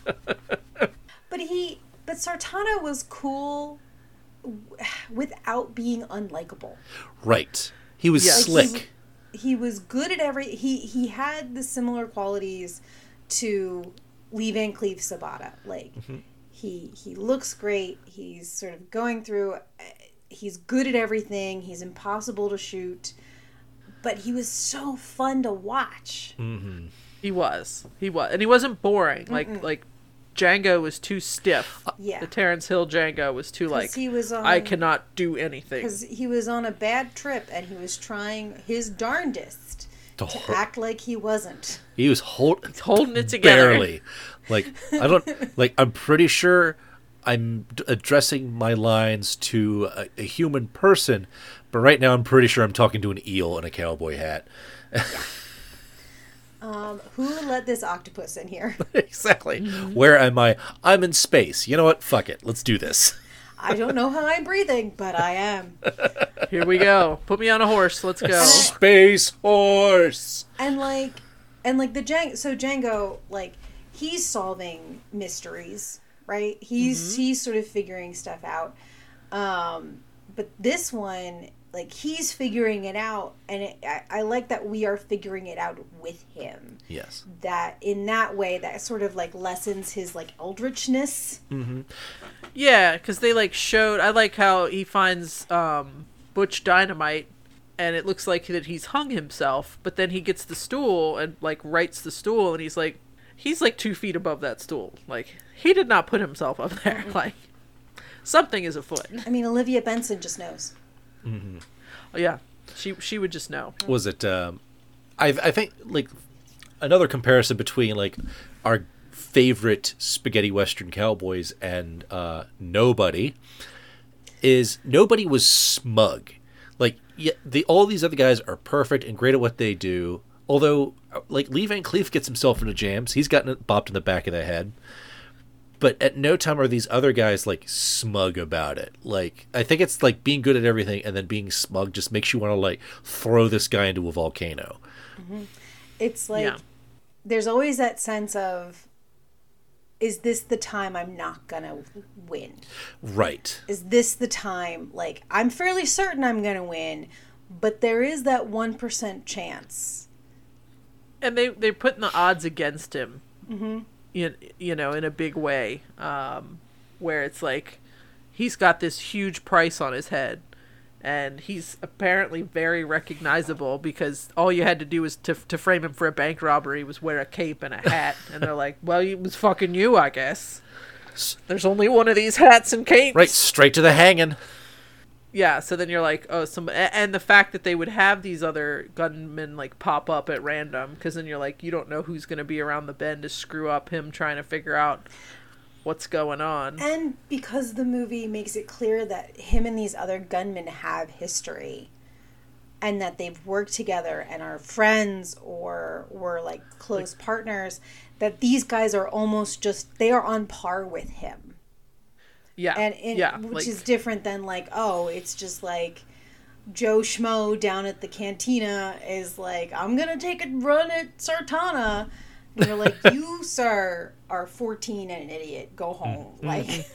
But Sartana was cool without being unlikable. Right. He was Yes. slick. He was good at he had the similar qualities to Lee Van Cleef Sabata. Like he looks great. He's sort of going through. He's good at everything. He's impossible to shoot, but he was so fun to watch. He was, and he wasn't boring. Like Django was too stiff. Yeah. The Terrence Hill Django was too like, he was on, I cannot do anything. because he was on a bad trip and he was trying his darndest to act like he wasn't. He was Holding it together. barely. Like, I don't, like, I'm pretty sure I'm addressing my lines to a human person, but right now I'm pretty sure I'm talking to an eel in a cowboy hat. Who let this octopus in here? Exactly. Where am I? I'm in space. You know what? Fuck it. Let's do this. I don't know how I'm breathing, but I am. Here we go. Put me on a horse. Let's go. Space horse. And like the Django, like, he's solving mysteries, right? He's sort of figuring stuff out. But this one, like, he's figuring it out, and I like that we are figuring it out with him. Yes. That in that way, that sort of like lessens his like eldritchness. Mm-hmm. Yeah, because they like showed. I like how he finds Butch Dynamite, and it looks like that he's hung himself. But then he gets the stool and like rights the stool, and he's like 2 feet above that stool. Like, he did not put himself up there. Like, something is afoot. I mean, Olivia Benson just knows. Mm-hmm. Oh, yeah, she would just know. Was it? I think like another comparison between like our favorite spaghetti western cowboys and Nobody is Nobody was smug. Like, yeah, all these other guys are perfect and great at what they do. Although, like, Lee Van Cleef gets himself into jams. He's gotten bopped in the back of the head. But at no time are these other guys, like, smug about it. Like, I think it's, like, being good at everything and then being smug just makes you want to, like, throw this guy into a volcano. Mm-hmm. It's like, there's always that sense of, is this the time I'm not gonna win? Right. Is this the time, like, I'm fairly certain I'm gonna win, but there is that 1% chance. And they're putting the odds against him. Mm-hmm. You know, in a big way, where it's like he's got this huge price on his head, and he's apparently very recognizable because all you had to do was to frame him for a bank robbery was wear a cape and a hat, and they're like, well, it was fucking you, I guess. There's only one of these hats and capes. Right, straight to the hanging. Yeah, so then you're like, oh, and the fact that they would have these other gunmen like pop up at random, because then you're like, you don't know who's going to be around the bend to screw up him trying to figure out what's going on. And because the movie makes it clear that him and these other gunmen have history, and that they've worked together and are friends or were like close partners, that these guys are almost just, they are on par with him. Yeah. Which is different than like, oh, it's just like Joe Schmo down at the cantina is like, I'm going to take a run at Sartana. And you're like, you, sir, are 14 and an idiot. Go home. Like,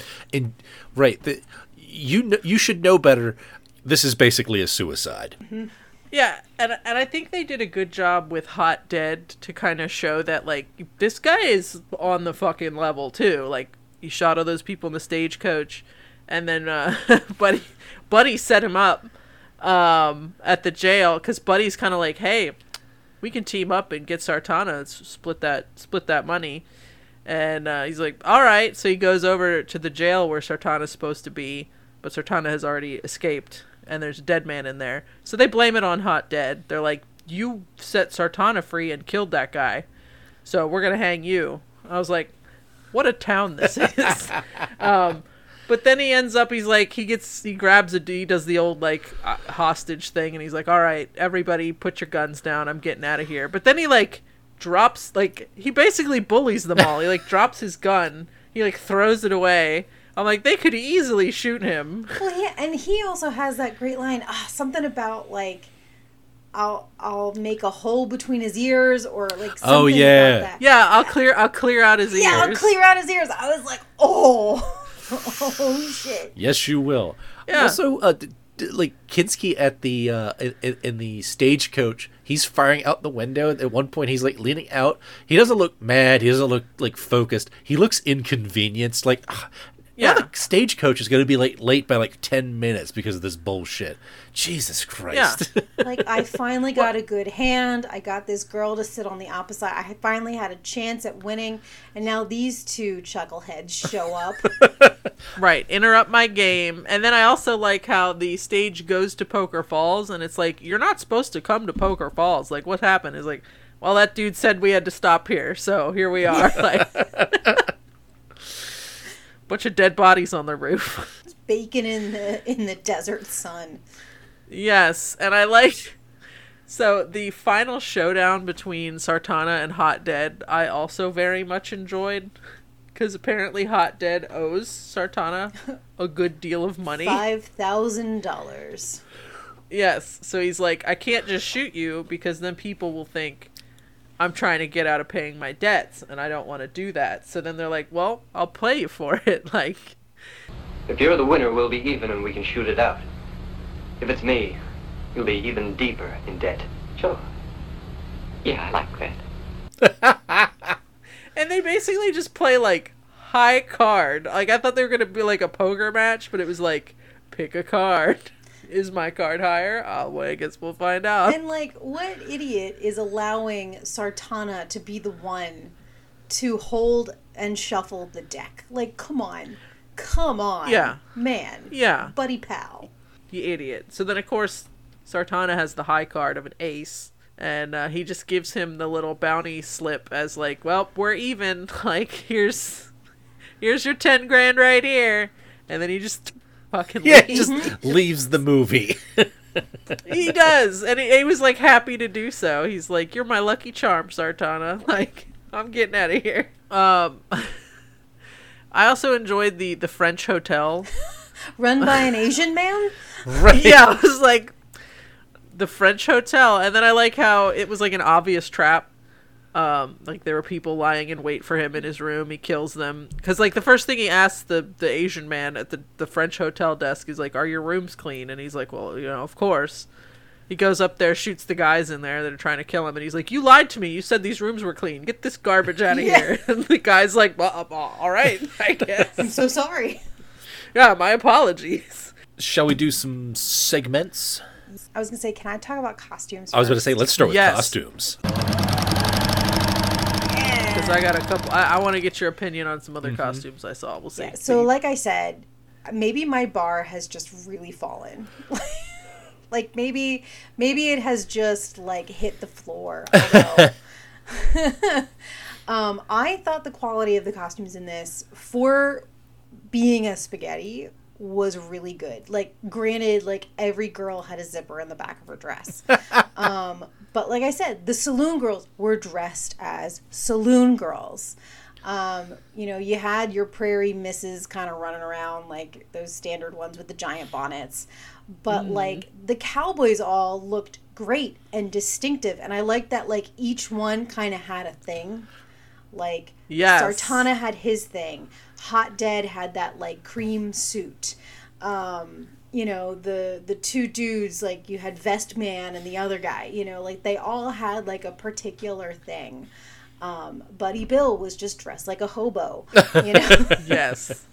you should know better. This is basically a suicide. Mm-hmm. Yeah, and I think they did a good job with Hot Dead to kind of show that, like, this guy is on the fucking level, too. Like, he shot all those people in the stagecoach, and then Buddy set him up at the jail, because Buddy's kind of like, hey, we can team up and get Sartana and split that money. And he's like, all right. So he goes over to the jail where Sartana's supposed to be, but Sartana has already escaped, and there's a dead man in there. So they blame it on Hot Dead. They're like, you set Sartana free and killed that guy, so we're gonna hang you. I was like, what a town this is. But then he ends up, he grabs he does the old, like, hostage thing, and he's like, all right, everybody put your guns down, I'm getting out of here. But then he, like, drops, like, he basically bullies them all. He, like, drops his gun, he, like, throws it away. I'm like, they could easily shoot him. Well, yeah, and he also has that great line, something about, like, I'll make a hole between his ears, or like something about that. Yeah, I'll clear out his ears. Yeah, I'll clear out his ears. I was like, oh shit. Yes, you will. Yeah. Also, like Kinski at the in the stagecoach, he's firing out the window. At one point, he's like leaning out. He doesn't look mad. He doesn't look like focused. He looks inconvenienced. Like, now the stagecoach is going to be like late by like 10 minutes because of this bullshit. Jesus Christ. Yeah. Like, I finally got a good hand. I got this girl to sit on the opposite. I finally had a chance at winning. And now these two chuckleheads show up. Right. Interrupt my game. And then I also like how the stage goes to Poker Falls. And it's like, you're not supposed to come to Poker Falls. Like, what happened? It's like, well, that dude said we had to stop here. So here we are. Like... Bunch of dead bodies on the roof. Bacon in the desert sun. Yes, and I like... So, the final showdown between Sartana and Hot Dead, I also very much enjoyed. Because apparently Hot Dead owes Sartana a good deal of money. $5,000. Yes, so he's like, I can't just shoot you because then people will think I'm trying to get out of paying my debts, and I don't want to do that. So then they're like, well, I'll pay you for it. Like, If you're the winner, we'll be even and we can shoot it out. If it's me, you'll be even deeper in debt. Sure. Yeah, I like that. and they basically just play like high card. Like, I thought they were going to be like a poker match, but it was like, pick a card. Is my card higher? Well, I guess we'll find out. And, like, what idiot is allowing Sartana to be the one to hold and shuffle the deck? Like, come on. Come on. Yeah. Man. Yeah. Buddy pal. You idiot. So then, of course, Sartana has the high card of an ace, and he just gives him the little bounty slip as like, well, we're even. Like, here's your 10 grand right here. And then he just fucking leaves. Just leaves the movie. He does, and he was like happy to do so. He's like, "You're my lucky charm, Sartana. Like, I'm getting out of here." I also enjoyed the French hotel. Run by an Asian man? Right. Yeah, I was like, the French hotel, and then I like how it was like an obvious trap. Like there were people lying in wait for him in his room. He kills them because like the first thing he asks the Asian man at the French hotel desk is like, "Are your rooms clean?" And he's like, "Well, you know, of course." He goes up there, shoots the guys in there that are trying to kill him, and he's like, "You lied to me. You said these rooms were clean. Get this garbage out of here." And the guy's like, "Well, all right, I guess." I'm so sorry. Yeah, my apologies. Shall we do some segments? I was going to say, can I talk about costumes I was going to first? say, let's start with Yes. costumes. Because I got a couple. I want to get your opinion on some other costumes I saw. We'll see. Yeah, so like I said, maybe my bar has just really fallen. Like maybe it has just like hit the floor. Although, I thought the quality of the costumes in this, for being a spaghetti, was really good. Like, granted, like every girl had a zipper in the back of her dress. But like I said, the saloon girls were dressed as saloon girls. You know, you had your prairie misses kind of running around, like those standard ones with the giant bonnets. But like the cowboys all looked great and distinctive. And I liked that like each one kind of had a thing. Like Yes. Sartana had his thing. Hot Dead had that like cream suit. You know, the two dudes, like you had Vest Man and the other guy, you know, like they all had like a particular thing. Buddy Bill was just dressed like a hobo, you know. Yes.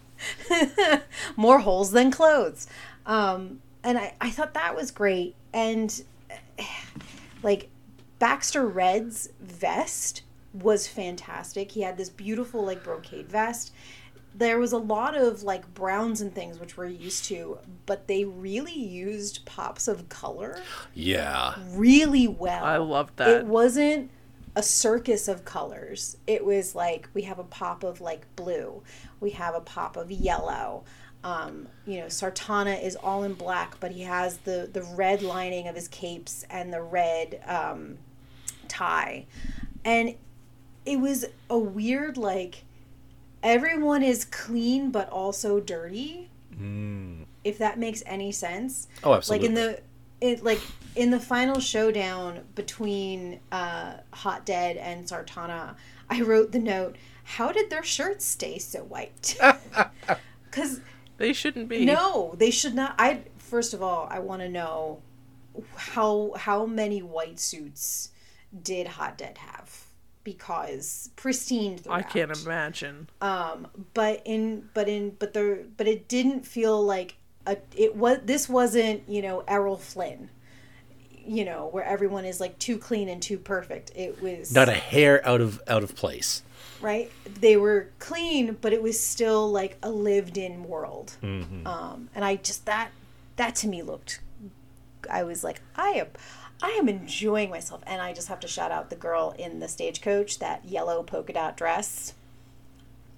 More holes than clothes. And I thought that was great. And like Baxter Red's vest was fantastic. He had this beautiful like brocade vest. There was a lot of like browns and things which we're used to, but they really used pops of color Yeah. really well. I loved that. It wasn't a circus of colors. It was like we have a pop of like blue, we have a pop of yellow. You know, Sartana is all in black, but he has the red lining of his capes and the red tie. And it was a weird, like, everyone is clean but also dirty. If that makes any sense. Oh, absolutely. Like in the final showdown between Hot Dead and Sartana, I wrote the note, how did their shirts stay so white? Because They shouldn't be. no, they should not. First of all, I want to know how many white suits did Hot Dead have? Because pristine throughout. I can't imagine. But it didn't feel like this wasn't, you know, Errol Flynn, you know, where everyone is like too clean and too perfect. It was Not a hair out of place. right. They were clean, but it was still like a lived-in world. And I just that to me looked. I was like, I am enjoying myself, and I just have to shout out the girl in the Stagecoach, that yellow polka dot dress.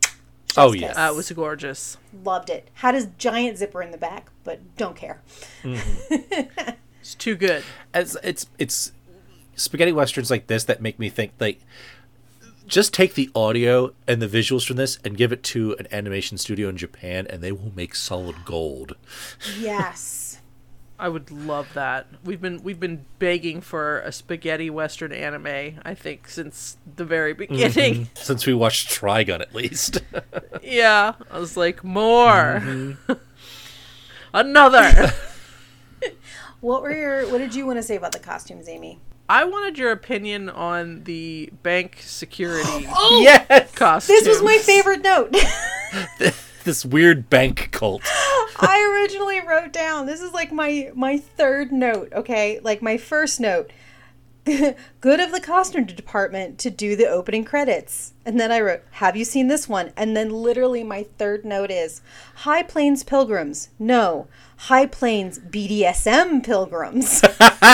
Oh, Chef's yes. kiss. That was gorgeous. Loved it. Had his giant zipper in the back, but don't care. It's too good. As it's spaghetti westerns like this that make me think, like, just take the audio and the visuals from this and give it to an animation studio in Japan, and they will make solid gold. Yes. I would love that. We've been begging for a spaghetti western anime, I think, since the very beginning. Since we watched Trigun, at least. Yeah. I was like, more. Another. What did you want to say about the costumes, Amy? I wanted your opinion on the bank security Yes! costumes. This was my favorite note. This weird bank cult. I originally wrote down, this is like my third note, okay? Like my first note. Good of the costume department to do the opening credits. And then I wrote, have you seen this one? And then literally my third note is, High Plains Pilgrims. No, High Plains BDSM Pilgrims.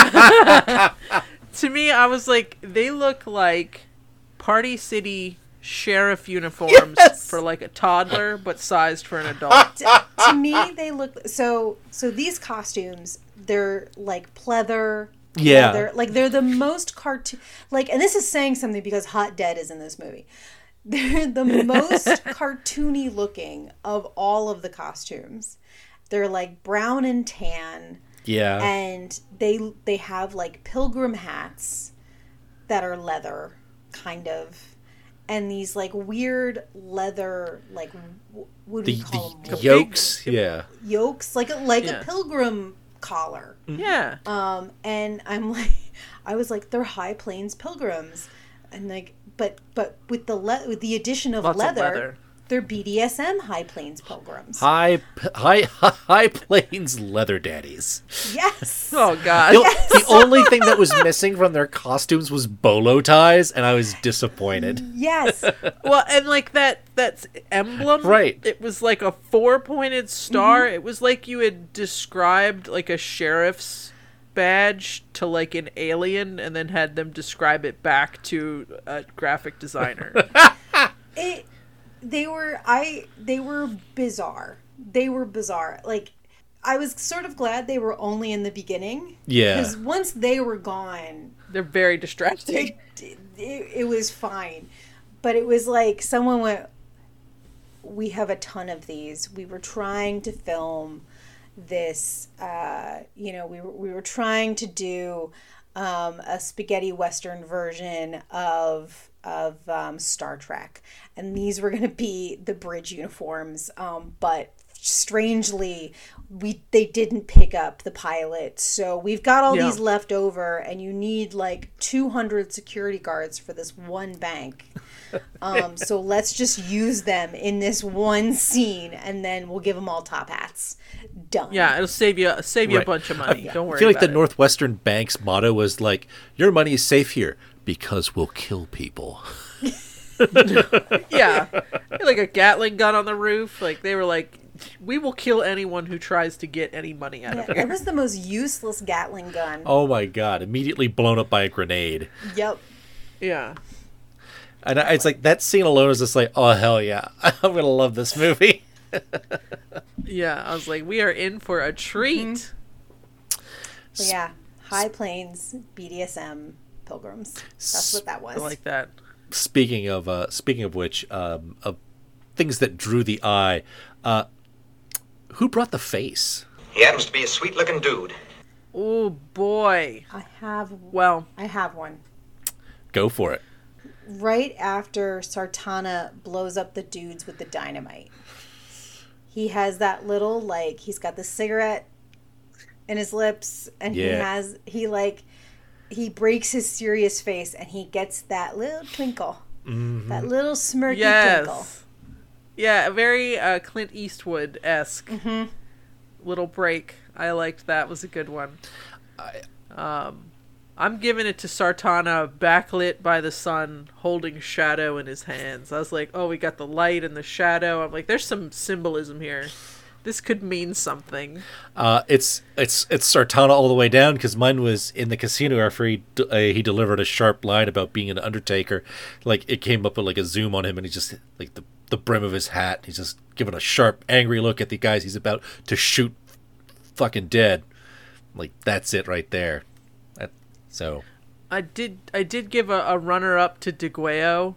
To me, I was like, they look like Party City sheriff uniforms Yes! for like a toddler, but sized for an adult. To me, they look so these costumes, they're like pleather. Yeah. They're the most cartoon, like, and this is saying something because Hot Dead is in this movie. They're the most cartoony looking of all of the costumes. They're like brown and tan. Yeah. And they have like pilgrim hats that are leather, kind of, and these like weird leather, like what do we call them? The yokes. Yeah. Yokes, like Yeah. a pilgrim collar. Yeah. And I'm like, I was like, they're High Plains Pilgrims, and like, but with the addition of Lots of leather, leather. they're BDSM High Plains Pilgrims. High Plains leather daddies. Yes. Oh, God. The only thing that was missing from their costumes was bolo ties, and I was disappointed. Yes. Well, and like that's emblem, Right. It was like a 4-pointed star. It was like you had described like a sheriff's badge to like an alien, and then had them describe it back to a graphic designer. They were bizarre. They were bizarre. Like, I was sort of glad they were only in the beginning. Yeah. Because once they were gone, They're very distracting. it was fine. But it was like someone went, we have a ton of these. We were trying to film this, we were trying to do a spaghetti western version of Star Trek, and these were going to be the bridge uniforms, but strangely they didn't pick up the pilot, so we've got all these left over, and you need like 200 security guards for this one bank. So let's just use them in this one scene, and then we'll give them all top hats. Done. Yeah, it'll save you a Right. bunch of money. Don't worry. I feel like about the Northwestern Bank's motto was like, "Your money is safe here because we'll kill people." it. Yeah, like a Gatling gun on the roof. Like they were like, we will kill anyone who tries to get any money out of Yeah, here. it was the most useless Gatling gun. Oh my god! Immediately blown up by a grenade. Yep. Yeah. And it's like that scene alone is just like, oh hell yeah, I'm gonna love this movie. Yeah, I was like, we are in for a treat. But yeah, High Plains BDSM Pilgrims. That's what that was. I like that. Speaking of which, of things that drew the eye, who brought the face? He happens to be a sweet-looking dude. Oh boy. I have Well, one. Go for it. Right after Sartana blows up the dudes with the dynamite, he has that little, like, he's got the cigarette in his lips, and Yeah. he breaks his serious face, and he gets that little twinkle, that little smirky twinkle. yes. Yeah, a very Clint Eastwood-esque little break. I liked that. Was a good one. I'm giving it to Sartana, backlit by the sun, holding shadow in his hands. I was like, oh, we got the light and the shadow. I'm like, there's some symbolism here. This could mean something. It's Sartana all the way down, because mine was in the casino after he delivered a sharp line about being an undertaker. Like, it came up with like a zoom on him, and he just like the the brim of his hat. He's just giving a sharp, angry look at the guys he's about to shoot fucking dead. Like, that's it right there. So I did give a runner up to DeGueo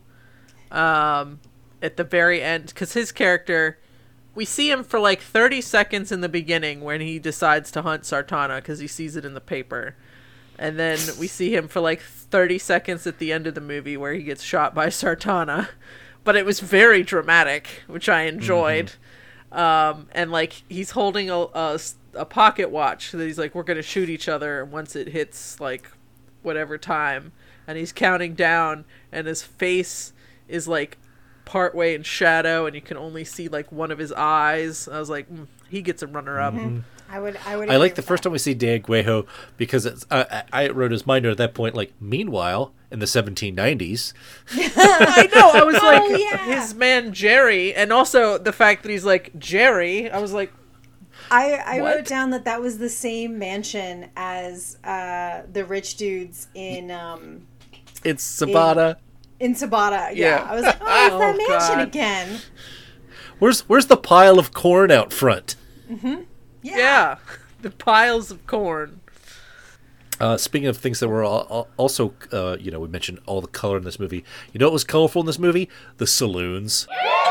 at the very end, because his character, we see him for like 30 seconds in the beginning when he decides to hunt Sartana because he sees it in the paper, and then we see him for like 30 seconds at the end of the movie where he gets shot by Sartana. But it was very dramatic, which I enjoyed. And like, he's holding a pocket watch that he's like, we're gonna shoot each other once it hits like whatever time, and he's counting down, and his face is like partway in shadow, and you can only see like one of his eyes. I was like, he gets a runner up. I would. I like the first time we see DeGueo because it's, I wrote his mind at that point, like, meanwhile, in the 1790s. I know, I was like, yeah. his man Jerry, and also the fact that he's like, Jerry, I was like, I What? wrote down that was the same mansion as the rich dudes in It's Sabata. in Sabata. Yeah. Yeah. I was like, oh, it's that Oh, mansion God. again. Where's the pile of corn out front? yeah, the piles of corn. Speaking of things that were also, we mentioned all the color in this movie. You know what was colorful in this movie? The saloons.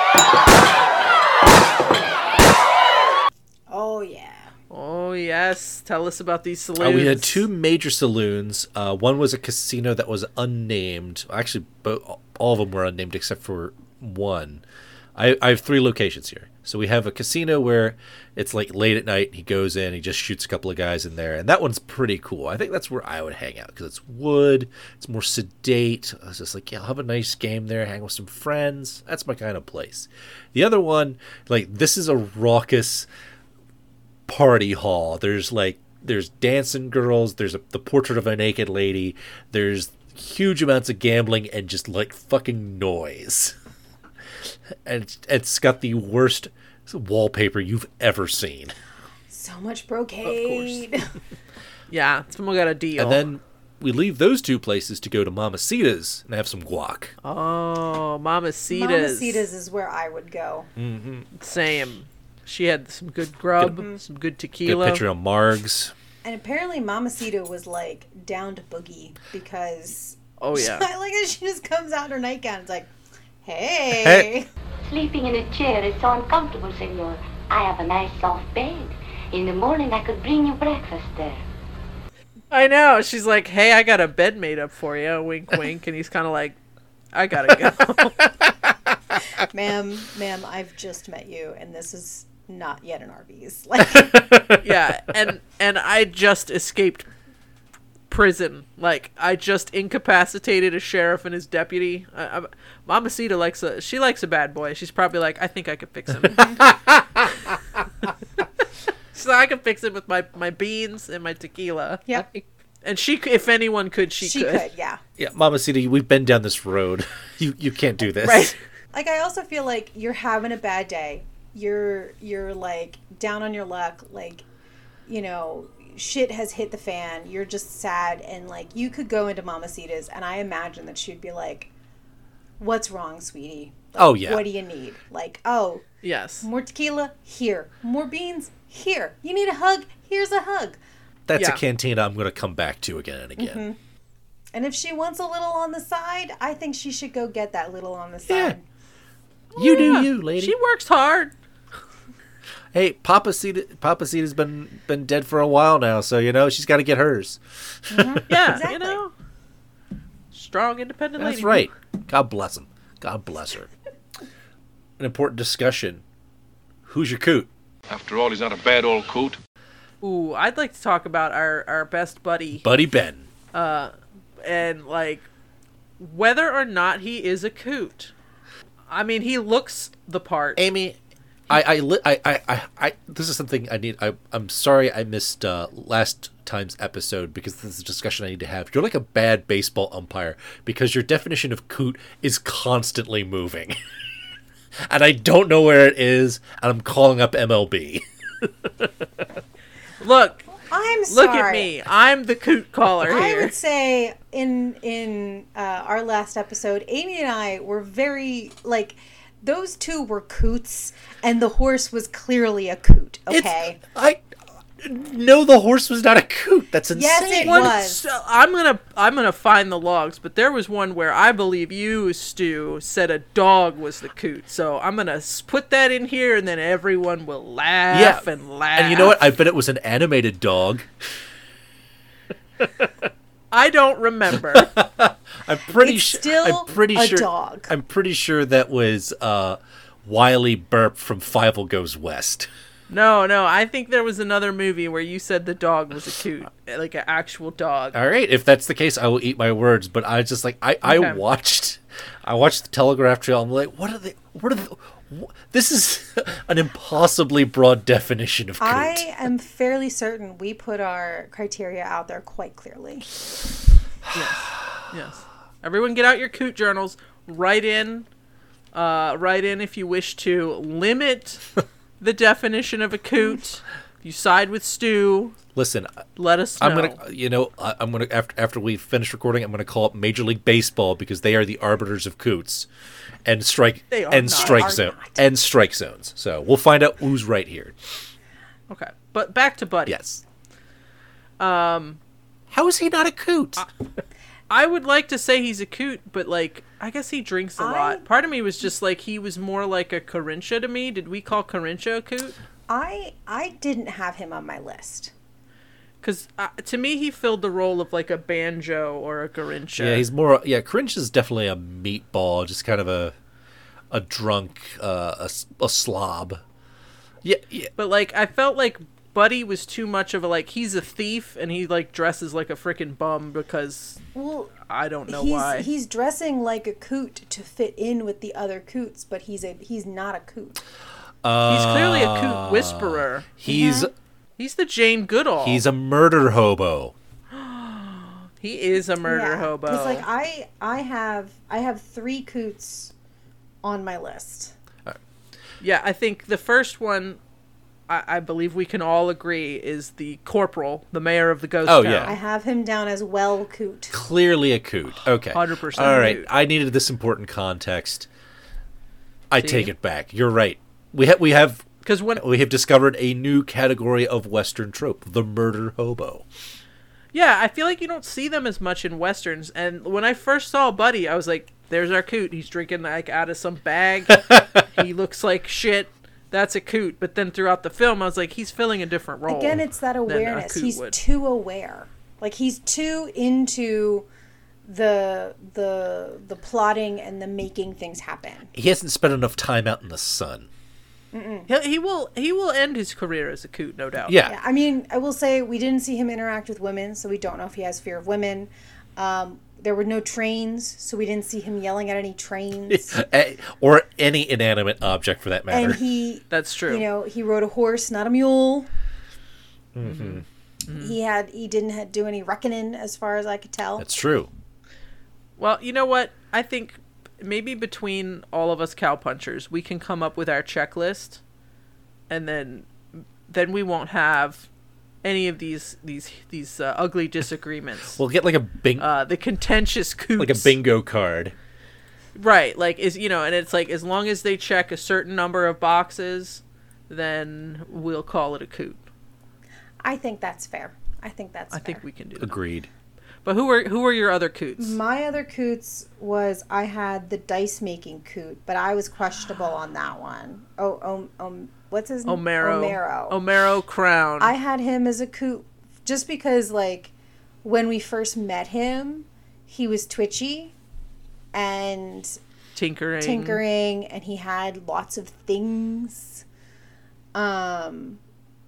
Oh yeah. Oh yes, tell us about these saloons. We had two major saloons. One was a casino that was unnamed. Actually, all of them were unnamed except for one. I have three locations here. So we have a casino where it's like late at night. He goes in, he just shoots a couple of guys in there, and that one's pretty cool. I think that's where I would hang out because it's wood, it's more sedate. I was just like, yeah, I'll have a nice game there, hang with some friends. That's my kind of place. The other one, like, this is a raucous party hall. There's dancing girls. There's the portrait of a naked lady. There's huge amounts of gambling and just like fucking noise. And it's got the worst wallpaper you've ever seen. So much brocade. Yeah, someone got a deal. And then we leave those two places to go to Mamacita's and have some guac. oh, Mamacita's. Mamacita's is where I would go. Same. She had some good grub, some good Get a tequila. picture of Margs. And apparently Mamacita was like down to boogie because Oh yeah. I like that she just comes out in her nightgown. It's like, hey. Sleeping in a chair is so uncomfortable, senor. I have a nice soft bed. In the morning, I could bring you breakfast there. I know. She's like, hey, I got a bed made up for you. Wink, wink. And he's kind of like, I gotta go. ma'am, I've just met you, and this is not yet an Arby's. Like, Yeah, and I just escaped prison. Like, I just incapacitated a sheriff and his deputy. Mamacita likes a bad boy. She's probably like, I think I could fix him. So I can fix it with my beans and my tequila. Yep. And she, if anyone could, she could. yeah. Yeah, Mamacita, we've been down this road. You can't do this. Right. Like, I also feel like you're having a bad day. You're like down on your luck. Like, you know, shit has hit the fan. You're just sad, and like you could go into Mamacita's, and I imagine that she'd be like, "What's wrong, sweetie? Like, Oh, yeah. What do you need? Like, oh, Yes. more tequila here, more beans here. You need a hug? Here's a hug." That's Yeah. a cantina I'm going to come back to again and again. Mm-hmm. And if she wants a little on the side, I think she should go get that little on the Yeah. side. You do you, lady. She works hard. Hey, Papacita's been dead for a while now, so, you know, she's got to get hers. Yeah, Exactly. you know. Strong, independent That's lady. right. God bless him. God bless her. An important discussion. Who's your coot? After all, he's not a bad old coot. Ooh, I'd like to talk about our best buddy. Buddy Ben. And like whether or not he is a coot. I mean, he looks the part. Amy, I this is something I need. I'm sorry I missed last time's episode because this is a discussion I need to have. You're like a bad baseball umpire because your definition of coot is constantly moving. And I don't know where it is, and I'm calling up MLB. Look I'm sorry. at me. I'm the coot caller I here. would say in our last episode, Amy and I were very like those two were coots, and the horse was clearly a coot. Okay. No, the horse was not a coot. That's insane. Yes, it One- was. so I'm gonna find the logs, but there was one where I believe you, Stu, said a dog was the coot. So I'm gonna put that in here, and then everyone will laugh and laugh. And you know what? I bet it was an animated dog. I don't remember. I'm pretty It's sure. still I'm pretty a sure. dog. I'm pretty sure that was Wily Burp from Fievel Goes West. No, I think there was another movie where you said the dog was a coot, like an actual dog. All right, if that's the case, I will eat my words. But I just like I Okay. watched the Telegraph trail. I'm like, what are they? This is an impossibly broad definition of coot. I am fairly certain we put our criteria out there quite clearly. Yes. Everyone get out your coot journals. Write in if you wish to limit the definition of a coot. If you side with Stu, Listen, let us know. I'm gonna after we finish recording, I'm gonna call up Major League Baseball because they are the arbiters of coots and strike They are and not. strike They are zone not. and strike zones. So we'll find out who's right here. Okay, but back to Buddy. Yes. How is he not a coot? I would like to say he's a coot, but like I guess he drinks a lot. Part of me was just like he was more like a Corinthia to me. Did we call Corinthia a coot? I didn't have him on my list. Because to me, he filled the role of like a banjo or a Corinthia. Yeah, he's more. Yeah, Cringe is definitely a meatball, just kind of a drunk, a slob. Yeah. But like I felt like Buddy was too much of a like he's a thief and he like dresses like a freaking bum because Well, I don't know he's, why. He's dressing like a coot to fit in with the other coots, but he's not a coot. He's clearly a coot whisperer. He's He's the Jane Goodall. he's a murder hobo. He is a murder Yeah, hobo. Because like I have 3 coots on my list. Yeah, I think the first one, I believe we can all agree, is the corporal, the mayor of the ghost Oh, town. yeah. I have him down as well coot. Clearly a coot. Okay. 100% All right. coot. I needed this important context. I See? take it back. You're right. We have Because when discovered a new category of Western trope: the murder hobo. I feel like you don't see them as much in westerns. And when I first saw Buddy, I was like, "There's our coot. He's drinking like out of some bag. He looks like shit. That's a coot." But then throughout the film, I was like, "He's filling a different role." Again, it's that than a awareness. coot He's would. too aware. Like he's too into the plotting and the making things happen. He hasn't spent enough time out in the sun. He will end his career as a coot, no doubt. Yeah. Yeah, I mean, I will say we didn't see him interact with women, so we don't know if he has fear of women. There were no trains, so we didn't see him yelling at any trains. Or any inanimate object for that matter. And he, That's true. he rode a horse, not a mule. Mm-hmm. He didn't do any reckoning, as far as I could tell. That's true. Well, you know what? I think maybe between all of us cowpunchers, we can come up with our checklist, and then we won't have any of these ugly disagreements. We'll get like a The contentious coots. like a bingo card. Right, like and it's like as long as they check a certain number of boxes, then we'll call it a coot. I think that's fair. I think we can do that. Agreed. But who are your other coots? My other coots was I had the dice making coot, but I was questionable on that one. What's his name? Omero. Omero Crown. I had him as a coot just because, like, when we first met him, he was twitchy and tinkering, and he had lots of things. And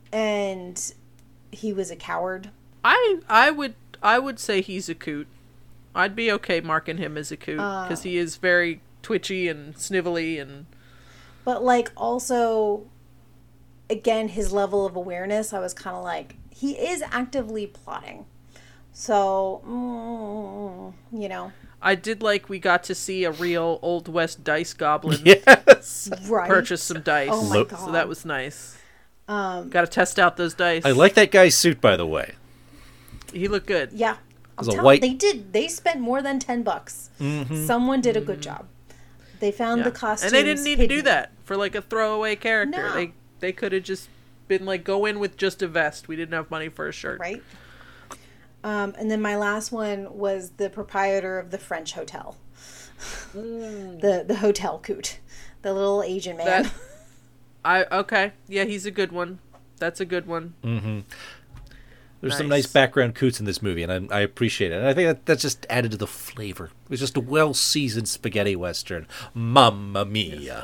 he was a coward. I would say he's a coot. I'd be okay marking him as a coot because he is very twitchy and snivelly and. But like also, again, his level of awareness, I was kind of like, he is actively plotting. So, I did like we got to see a real Old West dice goblin Yes. right. purchase some dice. Oh my God. So that was nice. Got to test out those dice. I like that guy's suit, by the way. He looked good. Yeah. was a white- They spent more than $10. Mm-hmm. Someone did a good job. They found Yeah. the costumes, and they didn't need to do hidden. that for like a throwaway character. No. They could have just been like, go in with just a vest. We didn't have money for a shirt. Right. And then my last one was the proprietor of the French hotel. The hotel coot. The little Asian man. Okay. Yeah, he's a good one. That's a good one. Mm-hmm. There's some nice background coots in this movie, and I appreciate it. And I think that just added to the flavor. It was just a well-seasoned spaghetti western. Mamma mia.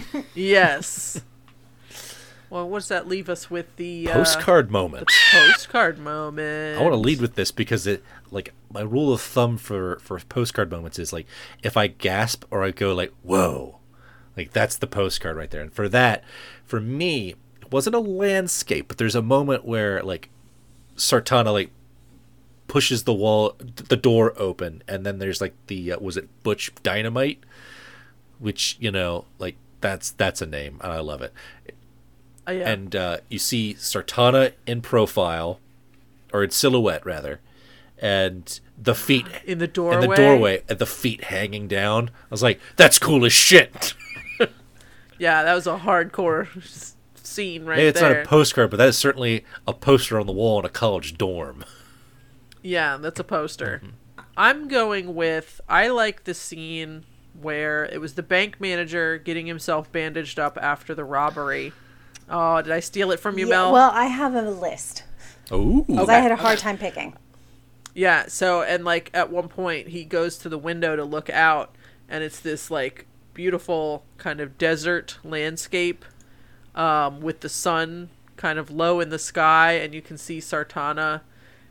Yes. Well, what does that leave us with? The Postcard moment. Postcard moment. I want to lead with this because it, like, my rule of thumb for postcard moments is, like, if I gasp or I go, like, whoa, like, that's the postcard right there. And for that, for me, it wasn't a landscape, but there's a moment where, like, Sartana, like, pushes the door open, and then there's, like, the, was it Butch Dynamite? Which, you know, like, that's a name, and I love it. Yeah. And you see Sartana in profile, or in silhouette rather, and the feet in the doorway. In the doorway, and the feet hanging down. I was like, "That's cool as shit." Yeah, that was a hardcore scene right Maybe it's there. not a postcard, but that is certainly a poster on the wall in a college dorm. Yeah, that's a poster. Mm-hmm. I'm going with, I like the scene where it was the bank manager getting himself bandaged up after the robbery. Oh, did I steal it from you, Mel? Well, I have a list. Ooh. Because I had a hard time picking. Yeah, so, and like at one point he goes to the window to look out, and it's this like beautiful kind of desert landscape with the sun kind of low in the sky, and you can see Sartana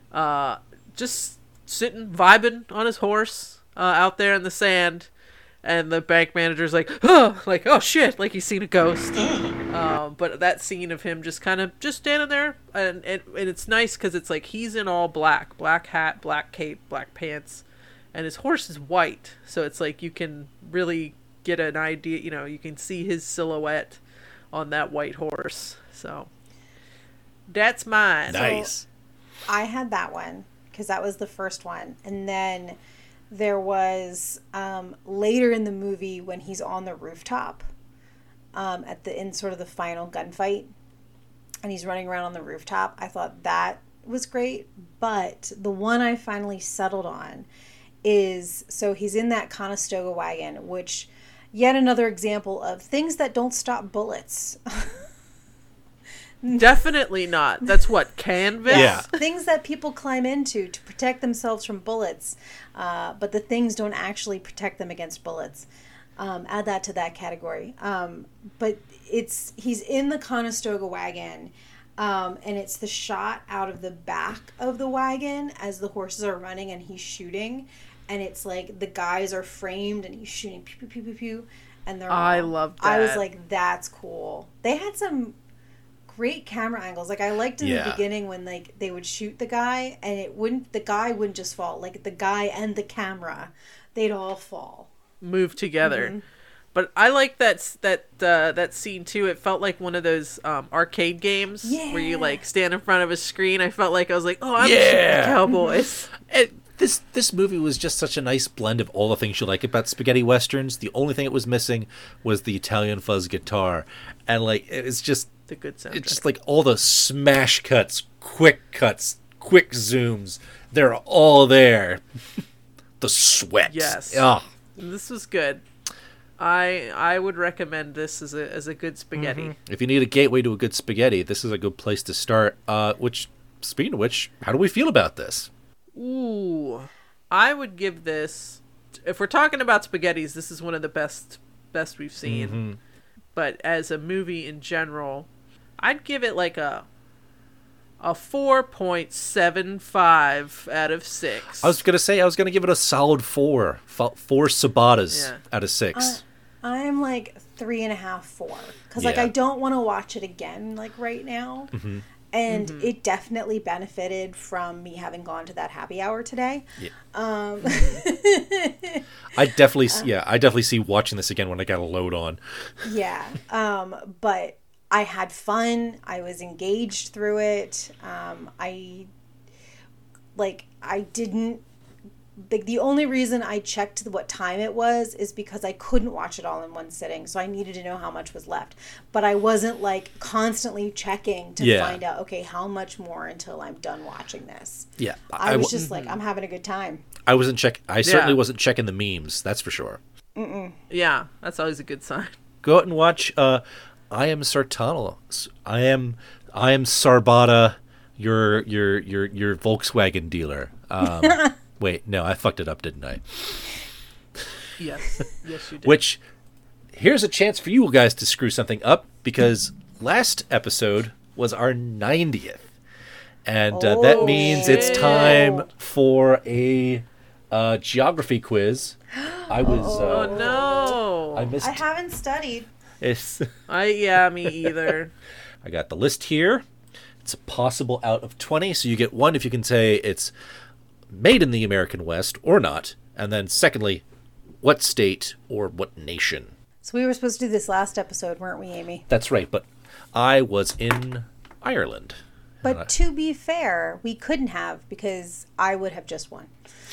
just sitting, vibing on his horse out there in the sand. And the bank manager's like, oh shit, like he's seen a ghost. But that scene of him just kind of just standing there, and it's nice because it's like he's in all black hat, black cape, black pants, and his horse is white. So it's like you can really get an idea, you know, you can see his silhouette on that white horse. So that's mine. Nice. So I had that one because that was the first one, and then there was later in the movie when he's on the rooftop in sort of the final gunfight, and he's running around on the rooftop. I thought that was great, but the one I finally settled on is, so he's in that Conestoga wagon, which yet another example of things that don't stop bullets. Definitely not. That's what, canvas? Yeah. Things that people climb into to protect themselves from bullets, but the things don't actually protect them against bullets. Add that to that category. But he's in the Conestoga wagon, and it's the shot out of the back of the wagon as the horses are running and he's shooting, and it's like the guys are framed and he's shooting pew pew pew pew pew, and I love that. I was like, that's cool. They had some great camera angles. Like I liked in the beginning when like they would shoot the guy and the guy wouldn't just fall. Like the guy and the camera, they'd all fall. Move together. Mm-hmm. But I like that scene too. It felt like one of those arcade games where you like stand in front of a screen. I felt like I was like, oh, I'm shooting the cowboys. This movie was just such a nice blend of all the things you like about spaghetti westerns. The only thing it was missing was the Italian fuzz guitar, and like it's just the good soundtrack. It's just like all the smash cuts, quick zooms. They're all there. The sweat. Yes. Oh. This was good. I would recommend this as a good spaghetti. Mm-hmm. If you need a gateway to a good spaghetti, this is a good place to start. Speaking of which, how do we feel about this? Ooh, I would give this. If we're talking about spaghettis, this is one of the best we've seen. Mm-hmm. But as a movie in general, I'd give it like a 4.75 out of 6. I was gonna give it a solid 4 Sabatas out of 6. I'm like 3.5, 4, because like Yeah. I don't want to watch it again like right now. Mm-hmm. And it definitely benefited from me having gone to that happy hour today. Yeah. I definitely see watching this again when I got a load on. Yeah. But I had fun. I was engaged through it. I didn't like the only reason I checked what time it was is because I couldn't watch it all in one sitting, so I needed to know how much was left. But I wasn't like constantly checking to find out, okay, how much more until I'm done watching this. Yeah. I was just like, I'm having a good time. I certainly wasn't checking the memes, that's for sure. Yeah, that's always a good sign. Go out and watch I Am Sartana. I am Sarbata, your Volkswagen dealer. Wait, no, I fucked it up, didn't I? Yes, you did. Which, here's a chance for you guys to screw something up, because last episode was our 90th. And that means it's time for a geography quiz. I was... oh, no. I missed... I haven't studied. Me either. I got the list here. It's a possible out of 20, so you get one if you can say it's made in the American West or not. And then secondly, what state or what nation? So we were supposed to do this last episode, weren't we, Amy? That's right, but I was in Ireland. But to be fair, we couldn't have, because I would have just won.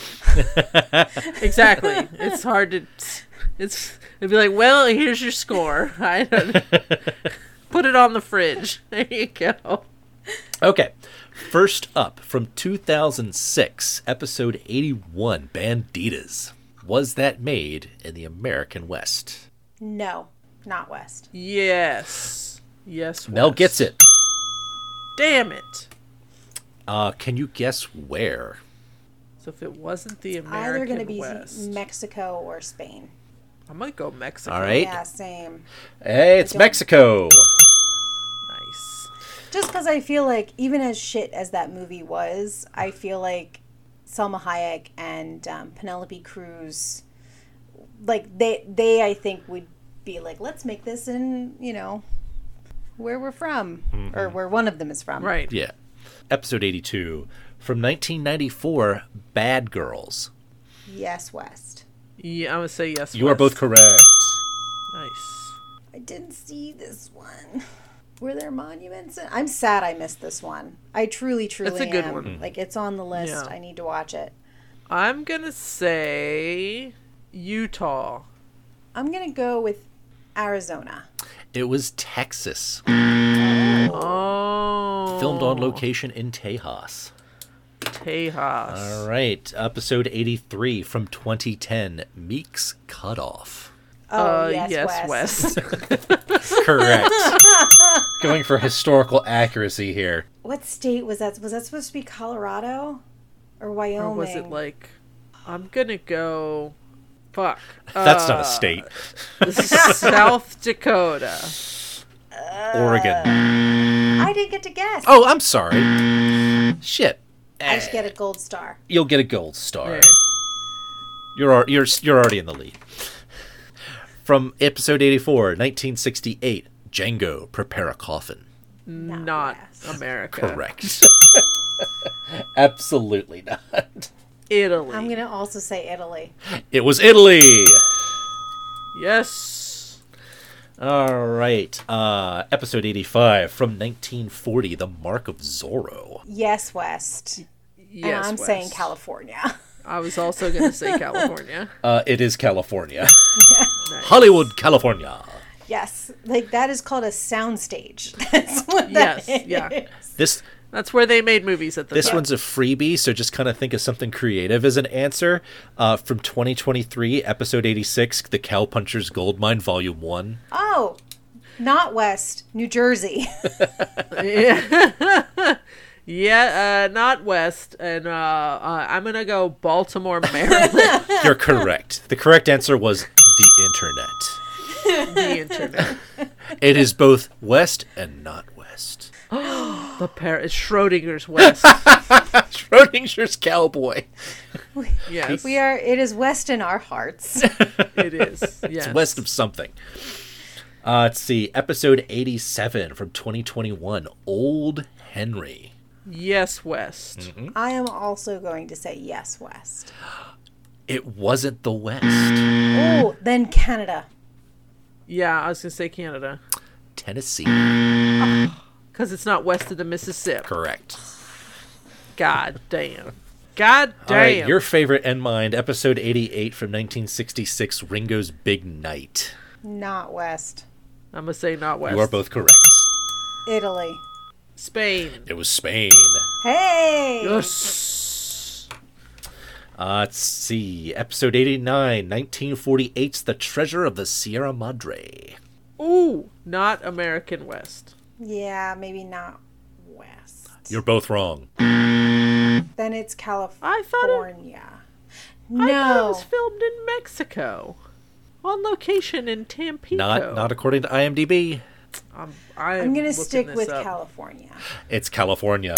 Exactly. It's hard to... It'd be like, well, here's your score. I don't put it on the fridge. There you go. Okay. First up, from 2006, episode 81, Banditas. Was that made in the American West? No, not West. Yes. Yes, Mel West. gets it. Damn it. Can you guess where? So if it wasn't the Either American going to be West... Mexico or Spain. I might go Mexico. All right. Yeah, same. Hey, it's Mexico. Nice. Just because I feel like, even as shit as that movie was, I feel like Salma Hayek and Penelope Cruz, like, they I think would be like, let's make this in, where we're from. Mm-hmm. Or where one of them is from. Right. Yeah. Episode 82, from 1994, Bad Girls. Yes, West. Yeah, I'm going to say yes, You West. are both correct. Nice. I didn't see this one. Were there monuments? I'm sad I missed this one. I truly It's a good am. one. Like, it's on the list. Yeah. I need to watch it. I'm going to say Utah. I'm going to go with Arizona. It was Texas. Oh. Filmed on location in Tejas. Tejas. All right. Episode 83 from 2010, Meek's Cutoff. Oh, yes, West. Correct. Going for historical accuracy here. What state was that? Was that supposed to be Colorado or Wyoming? Or was it like... I'm going to go... Fuck. That's not a state. South Dakota. Oregon. I didn't get to guess. Oh, I'm sorry. Shit. I should get a gold star. You'll get a gold star. Yeah. You're already in the lead. From episode 84, 1968, Django, Prepare a Coffin. Not America. Correct. Absolutely not. Italy. I'm going to also say Italy. It was Italy. Yes. All right. Episode 85 from 1940, The Mark of Zorro. Yes, West. Yes, And I'm West. saying California. I was also going to say California. It is California. Nice. Hollywood, California. Yes. Like, that is called a soundstage. That's what that is. Yeah. That's where they made movies at the This time. one's a freebie, so just kind of think of something creative as an answer. From 2023, episode 86, The Cowpuncher's Goldmine, Volume 1. Oh, not West. New Jersey. Yeah, not West, and I'm gonna go Baltimore, Maryland. You're correct. The correct answer was the internet. The internet. It is both West and not West. It's Schrodinger's West. Schrodinger's cowboy. Yes, It is West in our hearts. It is. Yes. It's west of something. Let's see. Episode 87 from 2021, Old Henry. Yes, West. Mm-hmm. I am also going to say yes, West. It wasn't the West. Oh, then Canada. Yeah, I was gonna say Canada. Tennessee. Because it's not west of the Mississippi. Correct. God damn. God damn. All right, your favorite and mine, episode 88 from 1966, Ringo's Big Night. Not West. I'm going to say not West. You are both correct. Italy. Spain. It was Spain. Hey! Yes. Let's see. Episode 89, 1948's The Treasure of the Sierra Madre. Ooh, not American West. Yeah, maybe not West. You're both wrong. Then it's California. I thought it was filmed in Mexico. On location in Tampico. Not according to IMDb. I'm going to stick with California. It's California.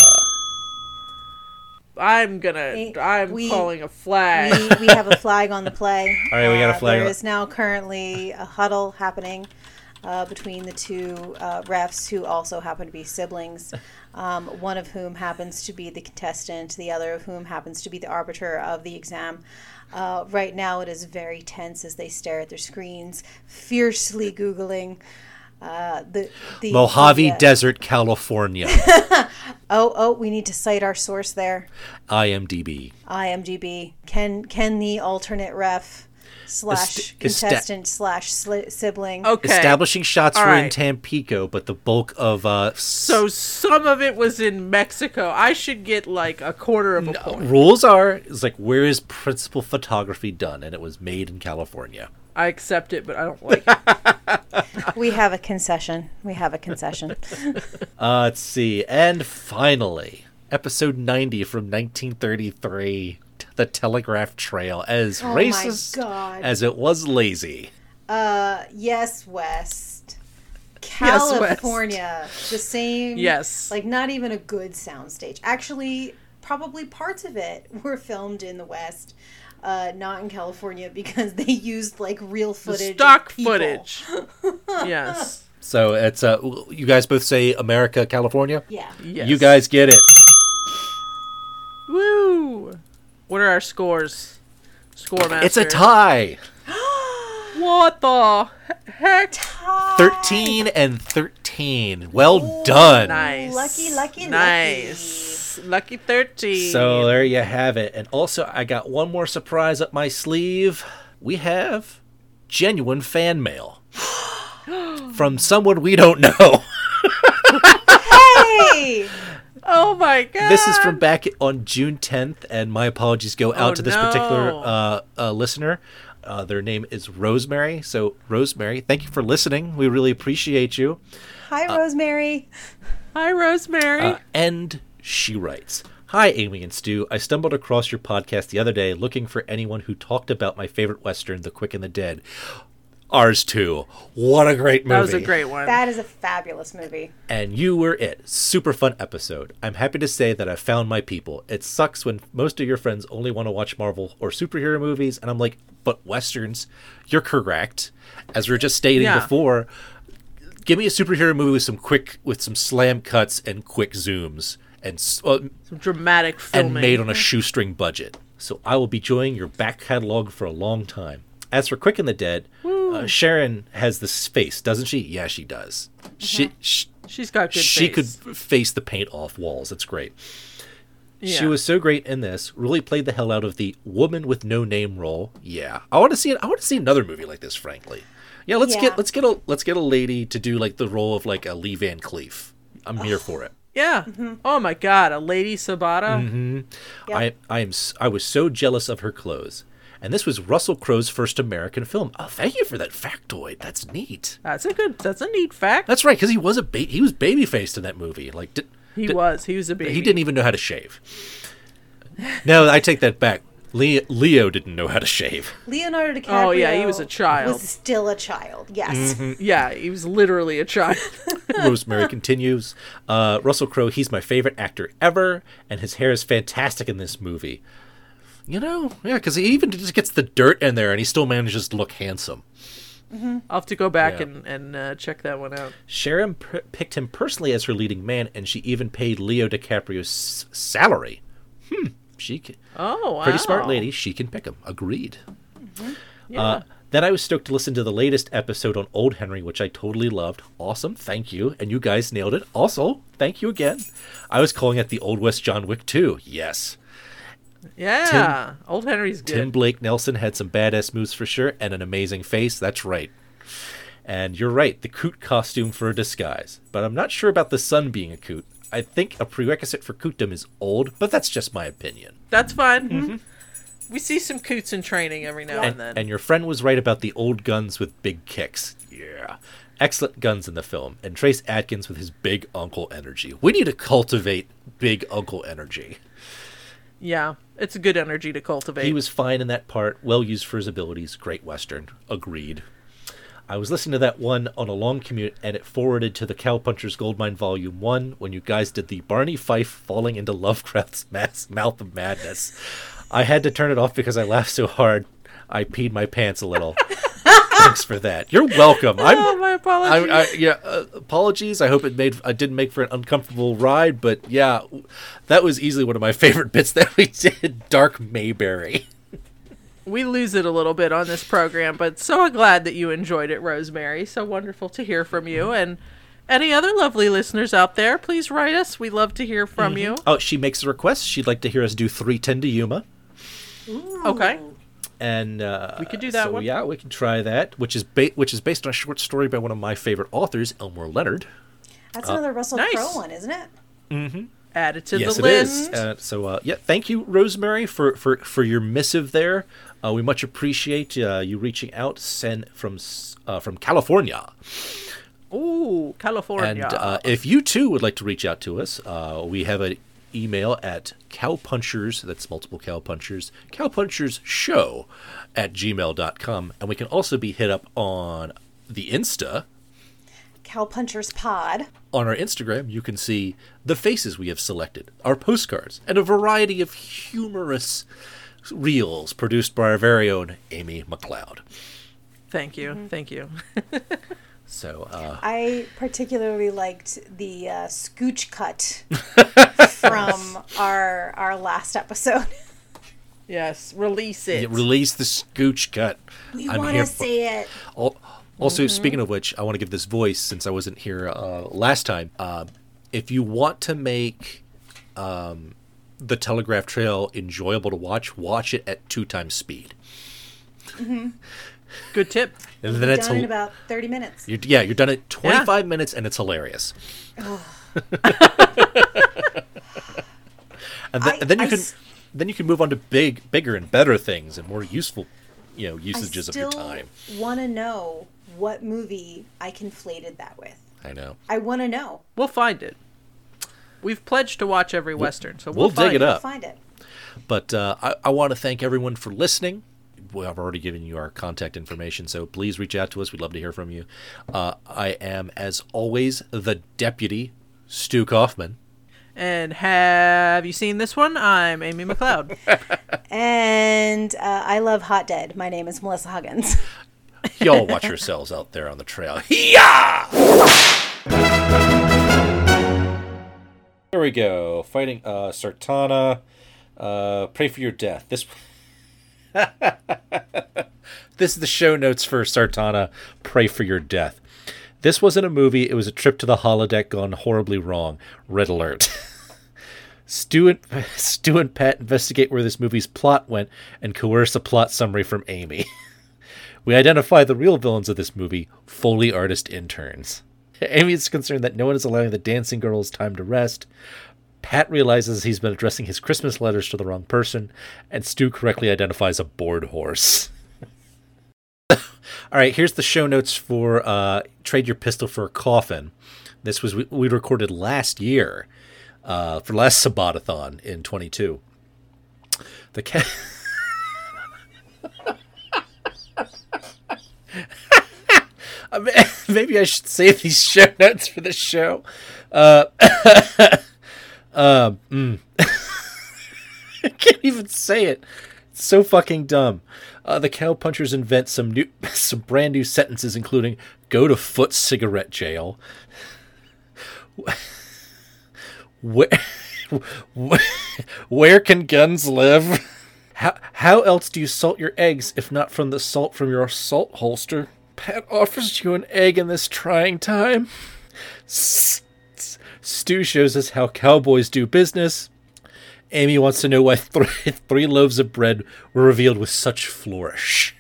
I'm calling a flag. We have a flag on the play. All right, we got a flag. There is now currently a huddle happening between the two refs who also happen to be siblings, one of whom happens to be the contestant, the other of whom happens to be the arbiter of the exam. Right now it is very tense as they stare at their screens, fiercely Googling the Mojave Desert, California. We need to cite our source there. IMDb. Can the alternate ref / contestant / sibling. Okay. Establishing shots All were in right. Tampico, but the bulk of So some of it was in Mexico. I should get like a quarter of a point. rules are is like, where is principal photography done, and it was made in California. I accept it, but I don't like it. We have a concession. Let's see, and finally, episode 90 from 1933, The Telegraph Trail, as racist my God. as it was lazy. Yes, West. Yes, West. California. The same. Yes. Like, not even a good soundstage. Actually, probably parts of it were filmed in the West, not in California, because they used, like, real footage. Stock of people. footage. Yes. So it's you guys both say America, California? Yeah. Yes. You guys get it. Woo! What are our scores? Score master. It's a tie. What the heck? 13 and 13. Well done. Nice. Lucky. Nice. Lucky 13. So there you have it. And also, I got one more surprise up my sleeve. We have genuine fan mail from someone we don't know. Hey! Oh my god. This is from back on June 10th, and my apologies go out to this no. particular listener. Their name is Rosemary. So, Rosemary, thank you for listening. We really appreciate you. Hi, Rosemary. Hi, Rosemary. And she writes, "Hi, Amy and Stu. I stumbled across your podcast the other day looking for anyone who talked about my favorite Western, The Quick and the Dead. Ours too. What a great movie. That was a great one. That is a fabulous movie. And you were it. Super fun episode. I'm happy to say that I found my people. It sucks when most of your friends only want to watch Marvel or superhero movies, and I'm like, but Westerns, you're correct. As we were just stating before, give me a superhero movie with some slam cuts and quick zooms and Some dramatic filming. and made on a shoestring budget. So I will be enjoying your back catalog for a long time. As for Quick and the Dead, Sharon has this face, doesn't she? Yeah, she does. She's got good She face. could face the paint off walls. It's great. Yeah. She was so great in this. Really played the hell out of the woman with no name role. Yeah, I want to see it. I want to see another movie like this. Frankly, yeah. Let's get a lady to do like the role of like a Lee Van Cleef. I'm here for it. Yeah. Oh my god, a Lady Sabata. Mm-hmm. Yep. I was so jealous of her clothes. And this was Russell Crowe's first American film. Oh, thank you for that factoid. That's neat. That's a neat fact. That's right, because he was baby-faced in that movie. Like He was a baby. He didn't even know how to shave. No, I take that back. Leo didn't know how to shave. Leonardo DiCaprio. Oh yeah, he was a child. Was still a child. Yes. Mm-hmm. Yeah, he was literally a child. Rosemary continues. Russell Crowe, he's my favorite actor ever, and his hair is fantastic in this movie. You know, yeah, because he even just gets the dirt in there, and he still manages to look handsome. I'll have to go back Yeah. and check that one out. Sharon picked him personally as her leading man, and she even paid Leo DiCaprio's salary. Oh, wow. Pretty smart lady. She can pick him. Agreed. Yeah. Then I was stoked to listen to the latest episode on Old Henry, which I totally loved. Awesome. Thank you. And you guys nailed it. Also, thank you again. I was calling it the Old West John Wick 2. Yes. Yeah, Old Henry's good. Tim Blake Nelson had some badass moves for sure, and an amazing face. That's right. And you're right, the coot costume for a disguise. But I'm not sure about the son being a coot. I think a prerequisite for cootdom is old, but that's just my opinion. That's fine. Mm-hmm. We see some coots in training every now and then. And your friend was right about the old guns with big kicks. Yeah. Excellent guns in the film. And Trace Adkins with his big uncle energy. We need to cultivate big uncle energy. Yeah, it's a good energy to cultivate. He was fine in that part. Well used for his abilities. Great Western. Agreed. I was listening to that one on a long commute, and it forwarded to the Cowpunchers Goldmine Volume 1 when you guys did the Barney Fife falling into Lovecraft's mouth of madness. I had to turn it off because I laughed so hard I peed my pants a little. Thanks for that. You're welcome. My apologies. Apologies. I hope I didn't make for an uncomfortable ride, but yeah, that was easily one of my favorite bits that we did. Dark Mayberry. We lose it a little bit on this program, but so glad that you enjoyed it, Rosemary. So wonderful to hear from you. And any other lovely listeners out there, please write us. We love to hear from you. Oh, she makes a request. She'd like to hear us do 310 to Yuma. Ooh. Okay. And we could do that one. Yeah, we can try that, which is based on a short story by one of my favorite authors, Elmore Leonard. That's another Russell Crowe one, isn't it? Mm-hmm. Add it to the list. Yes, it is. Thank you, Rosemary, for your missive there. We much appreciate you reaching out. Send from California. Ooh, California. And if you too would like to reach out to us, we have an email at cowpunchers, that's multiple cowpunchers, cowpunchersshow@gmail.com. And we can also be hit up on the Insta. Cowpunchers Pod. On our Instagram, you can see the faces we have selected, our postcards, and a variety of humorous reels produced by our very own Amy McLeod. Thank you. Mm-hmm. Thank you. So I particularly liked the scooch cut from our last episode. Yes, release it. Yeah, release the scooch cut. We want to see it. Also, speaking of which, I want to give this voice since I wasn't here last time. If you want to make the Telegraph Trail enjoyable to watch it at 2 times speed. Mm-hmm. Good tip. And then it's done in about 30 minutes. You're done in 25 minutes, and it's hilarious. And then you can move on to bigger and better things and more useful, usages of your time. I still want to know what movie I conflated that with. I know. I want to know. We'll find it. We've pledged to watch every Western, so we'll dig it up. We'll find it. But I want to thank everyone for listening. I've already given you our contact information, so please reach out to us. We'd love to hear from you. I am, as always, the Deputy, Stu Kaufman. And have you seen this one? I'm Amy McLeod. And I love Hot Dead. My name is Melissa Huggins. Y'all watch yourselves out there on the trail. Yeah! There we go. Fighting Sartana. Pray for your death. This is the show notes for Sartana. Pray for your death. This wasn't a movie. It was a trip to the holodeck gone horribly wrong. Red alert. Stu and Pat investigate where this movie's plot went and coerce a plot summary from Amy. We identify the real villains of this movie, Foley artist interns. Amy is concerned that no one is allowing the dancing girls time to rest. Pat realizes he's been addressing his Christmas letters to the wrong person, and Stu correctly identifies a bored horse. All right, here's the show notes for Trade Your Pistol for a Coffin. This was we recorded last year, for last Sabbatathon in 22. Maybe I should save these show notes for the show. I can't even say it. It's so fucking dumb. The Cowpunchers invent some brand new sentences, including "go to foot cigarette jail." Where can guns live? How else do you salt your eggs if not from the salt from your salt holster? Pat offers you an egg in this trying time. Stu shows us how cowboys do business. Amy wants to know why three loaves of bread were revealed with such flourish.